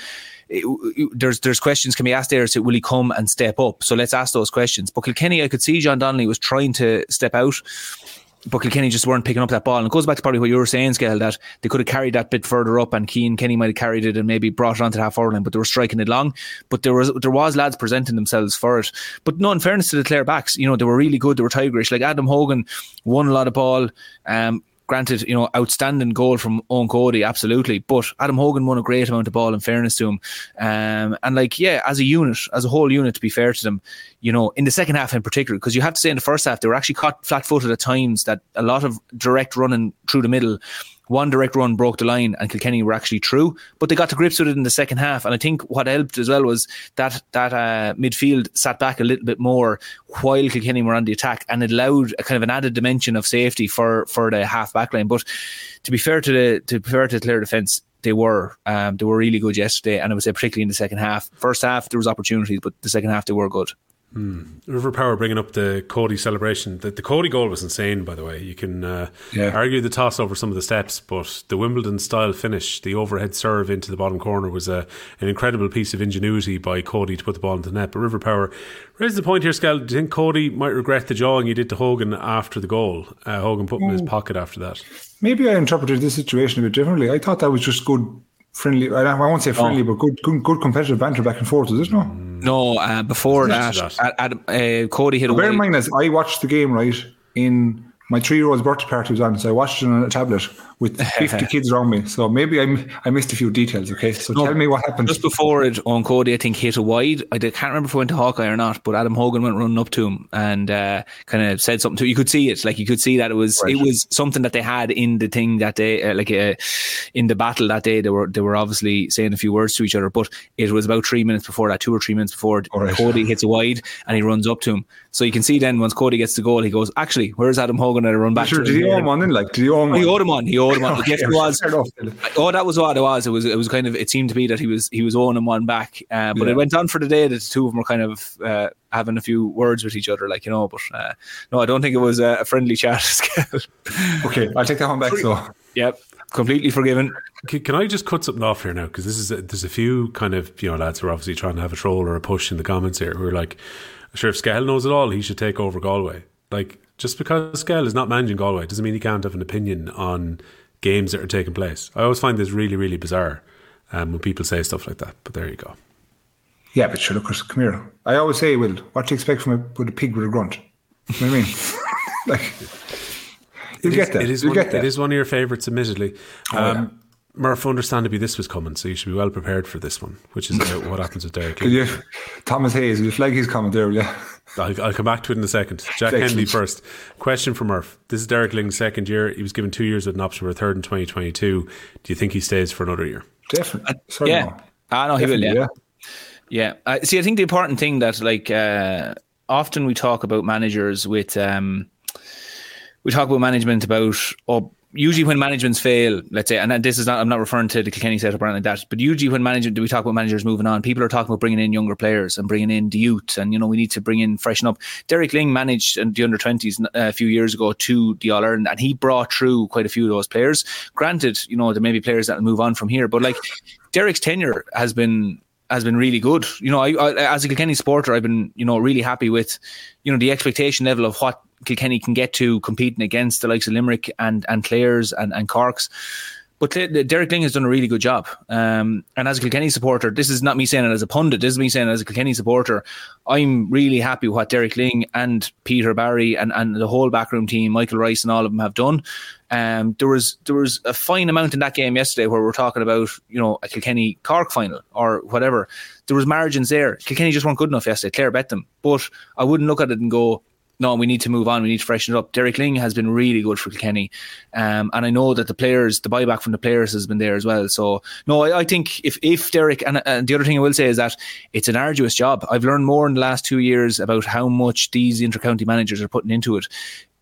There's questions can be asked there. So will he come and step up? So let's ask those questions. But Kilkenny, I could see John Donnelly was trying to step out, but Kilkenny just weren't picking up that ball. And it goes back to probably what you were saying, Skel, that they could have carried that bit further up, and Kenny might have carried it and maybe brought it onto the half-forward line, but they were striking it long. But there was lads presenting themselves for it. But no, in fairness to the Clare backs, you know, they were really good. They were tigerish. Like Adam Hogan won a lot of ball. Granted, you know, outstanding goal from Owen Cody, absolutely. But Adam Hogan won a great amount of ball, in fairness to him. And like, yeah, as a unit, as a whole unit, to be fair to them, you know, in the second half in particular, because you have to say in the first half, they were actually caught flat-footed at times, that a lot of direct running through the middle. One direct run broke the line and Kilkenny were actually through, but they got to grips with it in the second half. And I think what helped as well was that midfield sat back a little bit more while Kilkenny were on the attack, and it allowed a kind of an added dimension of safety for the half back line. But to be fair to the Clare defence, they were really good yesterday, and I would say particularly in the second half. First half there was opportunities, but the second half they were good. River Power bringing up the Cody celebration. The Cody goal was insane, by the way. You can argue the toss over some of the steps, but the Wimbledon style finish, the overhead serve into the bottom corner, was an incredible piece of ingenuity by Cody to put the ball into the net. But River Power raised the point here, Scal. Do you think Cody might regret the jawing he did to Hogan after the goal? Hogan put him in his pocket after that. Maybe I interpreted this situation a bit differently. I thought that was just good, friendly, I won't say friendly, but good competitive banter back and forth, is it? No, before that, Cody hit a bear in mind, as I watched the game, right, in my 3-year-old's birthday party was on, so I watched it on a tablet with 50 kids around me, so maybe I missed a few details. Okay, so tell me what happened. Just before it, on Cody, I think, hit a wide. I can't remember if it went to Hawkeye or not, but Adam Hogan went running up to him and kind of said something to him. You could see it, like you could see that it was something that they had in the thing that day, in the battle that day. They were obviously saying a few words to each other, but it was about 3 minutes before that, 2 or 3 minutes before Cody hits a wide and he runs up to him. So you can see then once Cody gets the goal, he goes, actually, where's Adam Hogan? And I run back. Sure, did he owe him on then? Like, did he owe him on? He owed him on. He owed him on. That was what it was. It was kind of, it seemed to be that he was owing him one back. But it went on for the day that the two of them were kind of having a few words with each other, like, you know. But no, I don't think it was a friendly chat. Okay, I'll take that one back. So, yep. Completely forgiven. Can I just cut something off here now? Because there's a few kind of, you know, lads who are obviously trying to have a troll or a push in the comments here who are like, Sure, if Skell knows it all, he should take over Galway. Like, just because Skell is not managing Galway doesn't mean he can't have an opinion on games that are taking place. I always find this really, really bizarre when people say stuff like that. But there you go. Yeah, but sure, look, come here. I always say, Will, what do you expect from a pig with a grunt? You know what I mean? Like, you'll get that. It is one of your favourites, admittedly. Murph, understandably, this was coming, so you should be well prepared for this one, which is about what happens with Derek Ling. Thomas Hayes, you flag his comment there, will you? I'll come back to it in a second. Jack Kennedy first. Question for Murph. This is Derek Ling's second year. He was given 2 years with an option for a third in 2022. Do you think he stays for another year? Definitely. Yeah. No, he will, yeah. Yeah. See, I think the important thing that, like, often we talk about managers with, we talk about management about, usually when managements fail, let's say, and this is not, I'm not referring to the Kilkenny setup or anything like that, but usually when we talk about managers moving on, people are talking about bringing in younger players and bringing in the youth, and, you know, we need to bring in, freshen up. Derek Ling managed the under-20s a few years ago to the All-Ireland, and he brought through quite a few of those players. Granted, you know, there may be players that will move on from here, but, like, Derek's tenure has been really good. You know, I as a Kilkenny supporter, I've been, you know, really happy with, you know, the expectation level of what Kilkenny can get to competing against the likes of Limerick and Clares and Corks. But Derek Ling has done a really good job. And as a Kilkenny supporter, this is not me saying it as a pundit, this is me saying it as a Kilkenny supporter, I'm really happy with what Derek Ling and Peter Barry and the whole backroom team, Michael Rice and all of them have done. There was a fine amount in that game yesterday where we're talking about, you know, a Kilkenny Cork final or whatever. There was margins there. Kilkenny just weren't good enough yesterday. Clare bet them. But I wouldn't look at it and go, no, we need to move on. We need to freshen it up. Derek Ling has been really good for Kilkenny. And I know that the buyback from the players has been there as well. So, no, I think if Derek, and the other thing I will say is that it's an arduous job. I've learned more in the last 2 years about how much these inter-county managers are putting into it.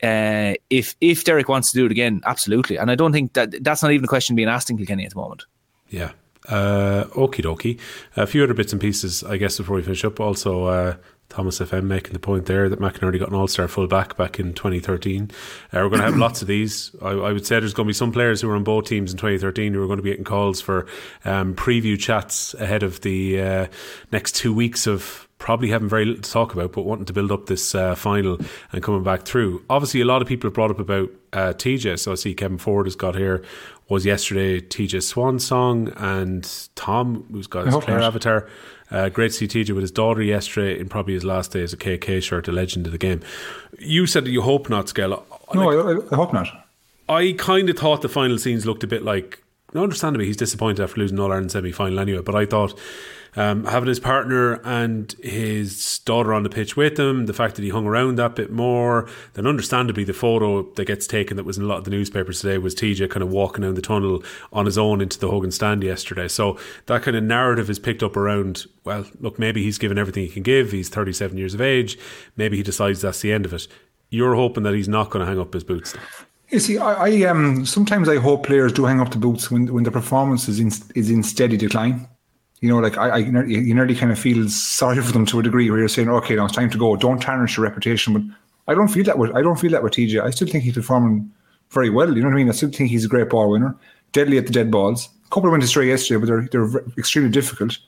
If Derek wants to do it again, absolutely. And I don't think that's not even a question being asked in Kilkenny at the moment. Yeah. Okie dokie. A few other bits and pieces, I guess, before we finish up. Also, Thomas FM making the point there that McInerney got an all-star full-back back in 2013. We're going to have lots of these. I would say there's going to be some players who were on both teams in 2013 who are going to be getting calls for preview chats ahead of the next 2 weeks of probably having very little to talk about, but wanting to build up this final and coming back through. Obviously, a lot of people have brought up about TJ. So I see Kevin Ford has got here, was yesterday TJ's swan song, and Tom, who's got his Clare avatar. Great to see TJ with his daughter yesterday in probably his last day as a KK shirt, a legend of the game. You said that you hope not, Skell. No, I hope not. I kind of thought the final scenes looked a bit like, understandably, he's disappointed after losing All-Ireland semi-final anyway, but I thought having his partner and his daughter on the pitch with him, the fact that he hung around that bit more, then understandably the photo that gets taken that was in a lot of the newspapers today was TJ kind of walking down the tunnel on his own into the Hogan stand yesterday. So that kind of narrative is picked up around, well, look, maybe he's given everything he can give, he's 37 years of age, maybe he decides that's the end of it. You're hoping that he's not going to hang up his boots now. You see, I sometimes I hope players do hang up the boots when the performance is in steady decline. You know, like you nearly kind of feel sorry for them to a degree, where you're saying, okay, now it's time to go. Don't tarnish your reputation. But I don't feel that with TJ. I still think he's performing very well. You know what I mean? I still think he's a great ball winner, deadly at the dead balls. A couple went astray yesterday, but they're extremely difficult.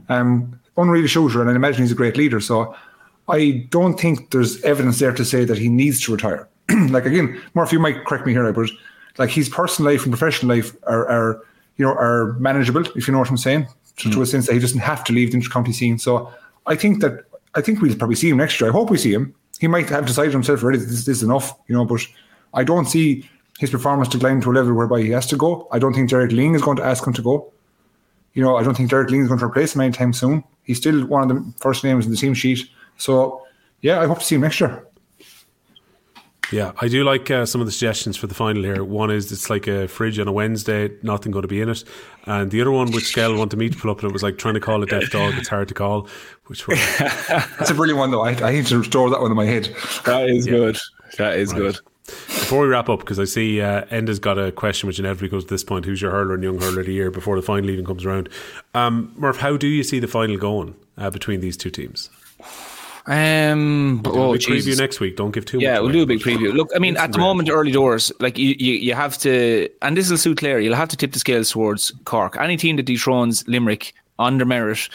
Unreal shooter, and I imagine he's a great leader. So I don't think there's evidence there to say that he needs to retire. Like, again, Murph, you might correct me here, but like his personal life and professional life are manageable, if you know what I'm saying, to a sense that he doesn't have to leave the inter-county scene. So I think we'll probably see him next year. I hope we see him. He might have decided himself already that this is enough, but I don't see his performance decline to a level whereby he has to go. I don't think Derek Ling is going to ask him to go. I don't think Derek Ling is going to replace him anytime soon. He's still one of the first names in the team sheet. So yeah, I hope to see him next year. Yeah, I do like some of the suggestions for the final here. One is it's like a fridge on a Wednesday, nothing going to be in it. And the other one, which Skell wanted me to pull up, and it was like trying to call a deaf dog, it's hard to call. That's a brilliant one, though. I need to store that one in my head. That is good. That is good. Before we wrap up, because I see Enda's got a question which inevitably goes to this point: who's your hurler and young hurler of the year before the final even comes around? Murph, how do you see the final going between these two teams? Preview next week. Don't give too much. Yeah, we'll do a big preview. Look, I mean, at the moment, early doors, like you have to, and this will suit Clare, you'll have to tip the scales towards Cork. Any team that dethrones Limerick under merit,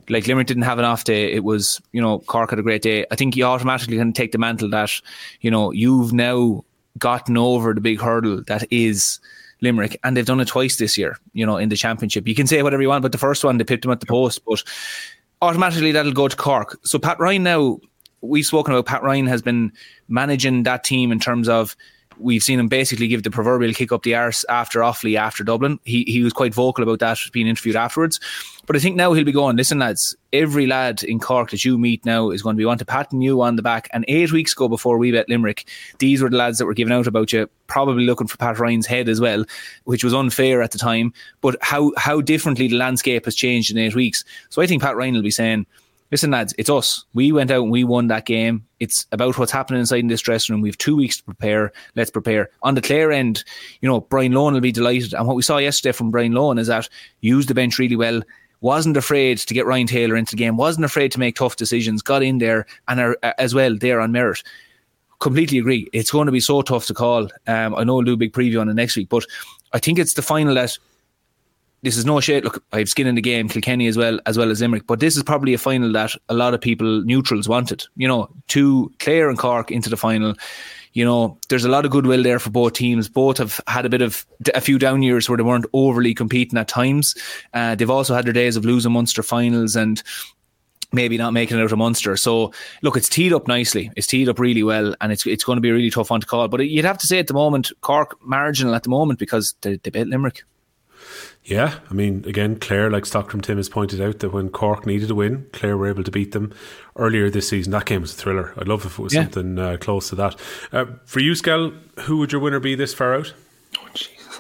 like Limerick didn't have an off day. It was, Cork had a great day. I think you automatically can take the mantle that, you've now gotten over the big hurdle that is Limerick, and they've done it twice this year, in the championship. You can say whatever you want, but the first one, they pipped them at the post, but automatically that'll go to Cork. So Pat Ryan now, we've spoken about Pat Ryan has been managing that team in terms of, we've seen him basically give the proverbial kick up the arse after Offaly, after Dublin. He was quite vocal about that, being interviewed afterwards. But I think now he'll be going, listen lads, every lad in Cork that you meet now is going to be wanting to patting you on the back. And 8 weeks ago, before we bet Limerick, these were the lads that were giving out about you, probably looking for Pat Ryan's head as well, which was unfair at the time. But how differently the landscape has changed in 8 weeks. So I think Pat Ryan will be saying, listen lads, it's us. We went out and we won that game. It's about what's happening inside in this dressing room. We have 2 weeks to prepare. Let's prepare. On the Clare end, Brian Lohan will be delighted. And what we saw yesterday from Brian Lohan is that he used the bench really well, wasn't afraid to get Ryan Taylor into the game, wasn't afraid to make tough decisions, got in there and are as well there on merit. Completely agree. It's going to be so tough to call. I know we'll do a big preview on it next week, but I think it's the final that, this is no shade. Look, I have skin in the game, Kilkenny as well as Limerick, but this is probably a final that a lot of people, neutrals, wanted. To Clare and Cork into the final. There's a lot of goodwill there for both teams. Both have had a few down years where they weren't overly competing at times. They've also had their days of losing Munster finals and maybe not making it out of Munster. So, look, it's teed up nicely. It's teed up really well, and it's going to be a really tough one to call. But you'd have to say at the moment, Cork marginal at the moment because they beat Limerick. Yeah, I mean, again, Clare, like Stockton Tim has pointed out, that when Cork needed a win, Clare were able to beat them earlier this season. That game was a thriller. I'd love if it was something close to that. For you, Skell, who would your winner be this far out? Oh, Jesus.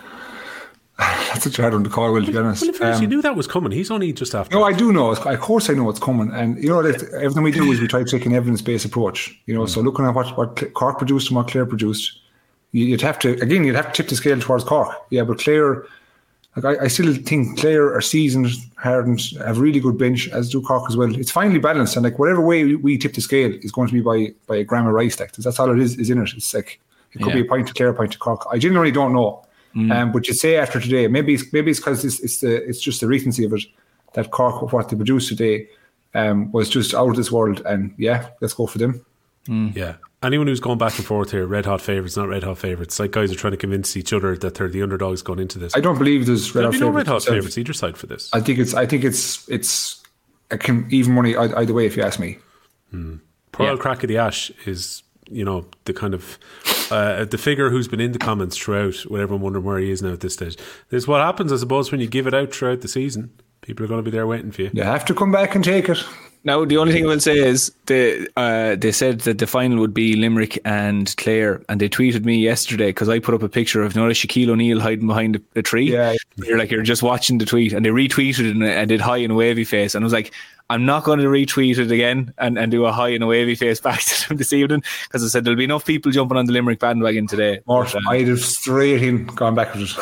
That's such a hard one to call, Will, to be honest. Well, in fairness, you knew that was coming. He's only just after. No, I do know. Of course I know it's coming. And, everything we do is we try to take an evidence-based approach. So looking at what Cork produced and what Clare produced, you'd have to tip the scale towards Cork. Yeah, but Clare... I still think Clare are seasoned, hardened, have really good bench, as do Cork as well. It's finely balanced, and whatever way we tip the scale is going to be by a gram of rice. That's all it is in it. It's it could be a point to Clare, a point to Cork. I genuinely don't know, but you say after today, maybe it's because it's just the recency of it that Cork, what they produced today, was just out of this world, and let's go for them. Yeah. Anyone who's going back and forth here, red hot favourites, not red hot favourites, like guys are trying to convince each other that they're the underdogs going into this. I don't believe there's red hot favourites. No red hot favourites either side for this. I think it's I can even money either way if you ask me. Poor old Crack of the Ash is, the kind of the figure who's been in the comments throughout, with everyone wondering where he is now at this stage. This is what happens, I suppose, when you give it out throughout the season. People are going to be there waiting for you. You have to come back and take it. Now, the only thing I will say is they said that the final would be Limerick and Clare, and they tweeted me yesterday because I put up a picture of Shaquille O'Neal hiding behind a tree. Yeah, you're just watching the tweet, and they retweeted it and did hi in a wavy face, and I was like, I'm not going to retweet it again and do a hi and a wavy face back to them this evening, because I said there'll be enough people jumping on the Limerick bandwagon today. I'd have straight in gone back with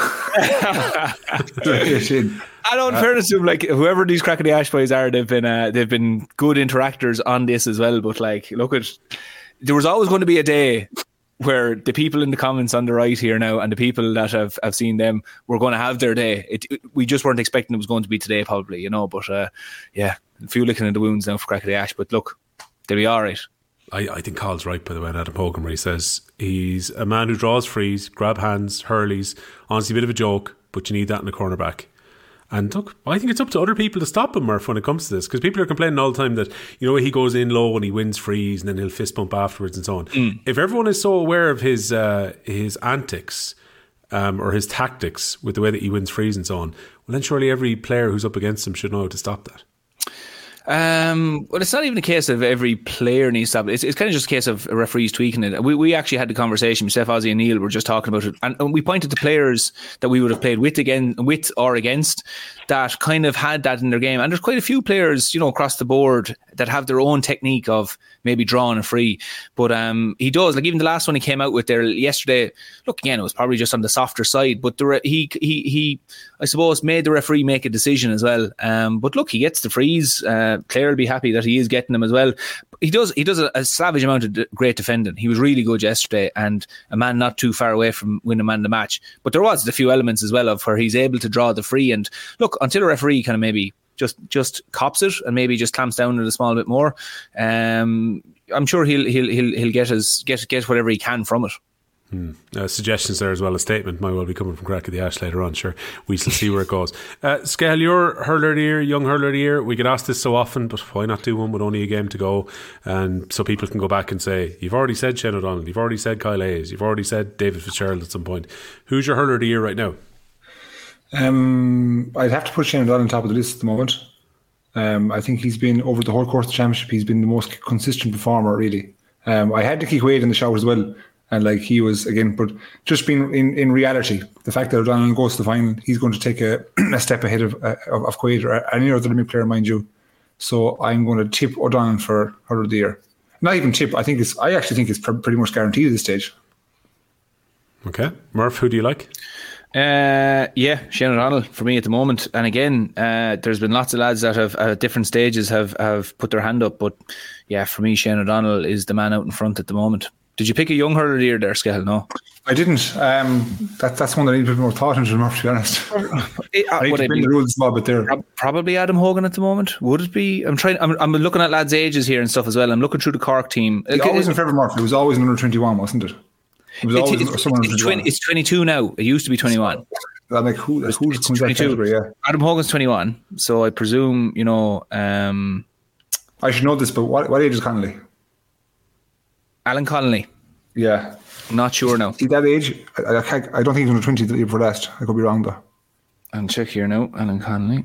it. Straight in. I know, in fairness to them, like whoever these Crack of the Ash boys are, they've been good interactors on this as well. But there was always going to be a day where the people in the comments on the right here now and the people that have seen them were going to have their day. We just weren't expecting it was going to be today, probably, But a few licking in the wounds now for Crack of the Ash. But look, they'll be all right. I think Carl's right, by the way, on Adam Hogan, where he says he's a man who draws frees, grab hands, hurleys. Honestly, a bit of a joke, but you need that in a cornerback. And look, I think it's up to other people to stop him, Murph, when it comes to this, because people are complaining all the time that, he goes in low and he wins frees and then he'll fist bump afterwards and so on. If everyone is so aware of his antics or his tactics with the way that he wins frees and so on, well, then surely every player who's up against him should know how to stop that. Well, it's not even a case of every player needs to have it. It's kind of just a case of referees tweaking it. We actually had the conversation. Myself, Ozzy and Neil were just talking about it, and we pointed to players that we would have played with or against that kind of had that in their game. And there's quite a few players, across the board that have their own technique of maybe drawing a free. But he does, like even the last one he came out with there yesterday, look, again, it was probably just on the softer side, but he I suppose made the referee make a decision as well. But look, he gets the frees. Clare will be happy that he is getting them as well. He does a savage amount of great defending. He was really good yesterday, and a man not too far away from winning a man the match. But there was a few elements as well of where he's able to draw the free. And look, until a referee kind of maybe just cops it and maybe just clamps down on it a small bit more, I'm sure he'll get whatever he can from it. Suggestions there as well. A statement might well be coming from Crack of the Ash later on. Sure, we shall see where it goes. Skehill, your hurler of the year, young hurler of the year. We get asked this so often, but why not do one with only a game to go? And so people can go back and say, you've already said Shane O'Donnell, you've already said Kyle Hayes, you've already said David Fitzgerald at some point. Who's your hurler of the year right now? I'd have to put Shane O'Donnell on top of the list at the moment. I think he's been, over the whole course of the championship, he's been the most consistent performer, really. I had to kick Wade in the shout as well. And like he was again, but just being in reality, the fact that O'Donnell goes to the final, he's going to take a step ahead of Quaid or any other Limerick player, mind you. So I'm going to tip O'Donnell for hurler of the year. Not even tip. I actually think it's pretty much guaranteed at this stage. Okay, Murph, who do you like? Shane O'Donnell for me at the moment. And again, there's been lots of lads that have at different stages have put their hand up, but yeah, for me, Shane O'Donnell is the man out in front at the moment. Did you pick a young hurler of the year there, Skehill? No, I didn't. That's one that I need a bit more thought into, to be honest. I need to bring the rules a bit there. Probably Adam Hogan at the moment. Would it be? I'm looking at lads' ages here and stuff as well. I'm looking through the Cork team. It's always in favour of Murphy. It was always under 21, wasn't it? It was always someone under 21. It's 22 now. It used to be 21. I'm like, who's 22? Yeah. Adam Hogan's 21. So I presume, I should know this, but what age is Connolly? Alan Connolly. Yeah. I'm not sure now. See that age? I don't think he's under 20 the year before last. I could be wrong though. I'll check here now. Alan Connolly.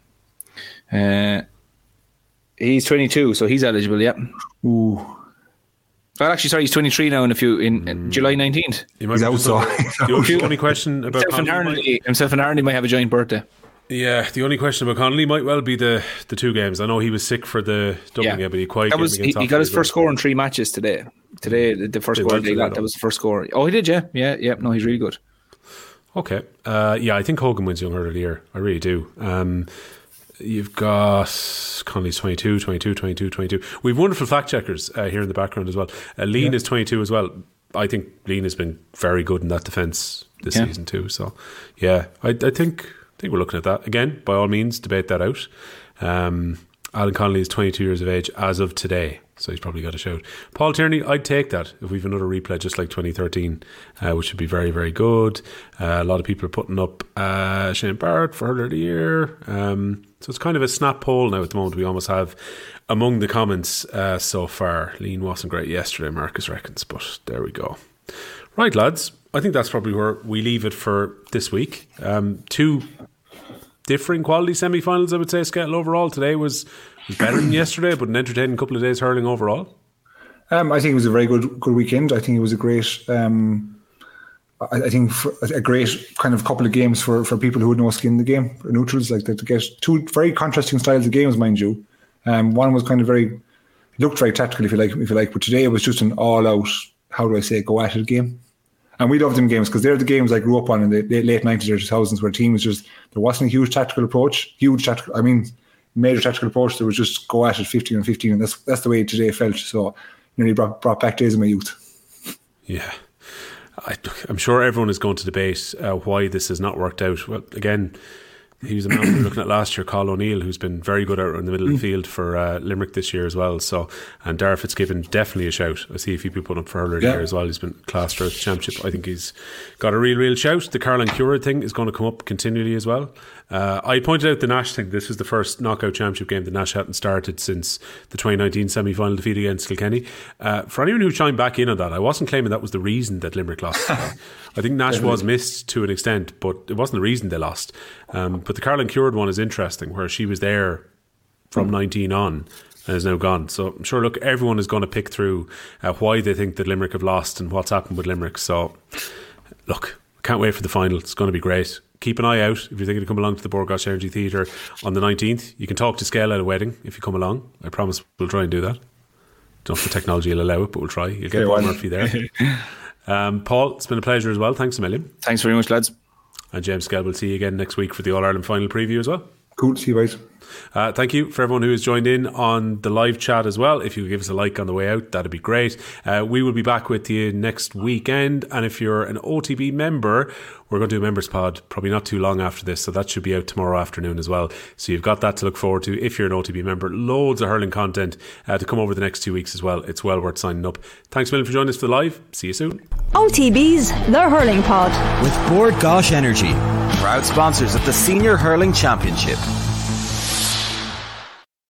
He's 22, so he's eligible, yeah. Ooh. Well, actually, sorry, he's 23 now in July 19th. He's out, so. The only question about himself and Arnie might have a joint birthday. Yeah, the only question about Connolly might well be the 2 games. I know he was sick for the Dublin game, but he he got his first score in 3 matches today. Today, the first score he got, that was the first score. Oh, he did, yeah. Yeah. No, he's really good. Okay. I think Hogan wins young hurler of the year. I really do. You've got Connolly's 22. We've wonderful fact checkers here in the background as well. Lean is 22 as well. I think Lean has been very good in that defence this season too. So, yeah, I think we're looking at that. Again, by all means, debate that out. Alan Connolly is 22 years of age as of today, so he's probably got a shout. Paul Tierney, I'd take that if we've another replay just like 2013, which would be very, very good. A lot of people are putting up Shane Barrett for hurler of the year. So it's kind of a snap poll now at the moment we almost have among the comments so far. Lean wasn't great yesterday, Marcus reckons, but there we go. Right, lads, I think that's probably where we leave it for this week. 2 differing quality semi-finals, I would say. Skehill overall today was better than yesterday, but an entertaining couple of days hurling overall. I think it was a very good weekend. I think it was a great a great kind of couple of games for people who had no skin in the game, neutrals, like that, to get 2 very contrasting styles of games, mind you. One was kind of looked very tactical, if you like, but today it was just an all-out, go at it game. And we love them games because they're the games I grew up on in the late 90s or 2000s, where teams there wasn't a major tactical approach. There was just go at it 15 on 15, and that's the way today felt. So nearly brought back days of my youth. Yeah. I'm sure everyone is going to debate why this has not worked out. Well, again, he was a man we were looking at last year, Carl O'Neill, who's been very good out in the middle of the field for Limerick this year as well. So, and Darragh Fitzgibbon, definitely a shout. I see a few people put up for hurler here as well. He's been class throughout the championship. I think he's got a real shout. The Caroline Currid thing is going to come up continually as well. I pointed out the Nash thing. This was the first knockout championship game that Nash hadn't started since the 2019 semi-final defeat against Kilkenny. For anyone who chimed back in on that, I wasn't claiming that was the reason that Limerick lost. I think Nash was missed to an extent, but it wasn't the reason they lost. But the Caroline Currid one is interesting, where she was there from 19 on and is now gone. So I'm sure, look, everyone is going to pick through why they think that Limerick have lost and what's happened with Limerick. So, look, can't wait for the final. It's going to be great. Keep an eye out if you're thinking to come along to the Bord Gáis Energy Theatre on the 19th. You can talk to Skehill at a wedding if you come along. I promise we'll try and do that. Don't know if the technology will allow it, but we'll try. You'll get Paul Murphy there. Paul, it's been a pleasure as well. Thanks a million. Thanks very much, lads. And James Skehill, we'll see you again next week for the All-Ireland final preview as well. Cool, see you guys. Thank you for everyone who has joined in on the live chat as well. If you could give us a like on the way out, that'd be great. We will be back with you next weekend, and if you're an OTB member, we're going to do a members pod probably not too long after this, so that should be out tomorrow afternoon as well. So you've got that to look forward to if you're an OTB member. Loads of hurling content to come over the next 2 weeks as well. It's well worth signing up. Thanks a million for joining us for the live. See you soon. OTB's The Hurling Pod with Bord Gáis Energy, proud sponsors of the Senior Hurling Championship.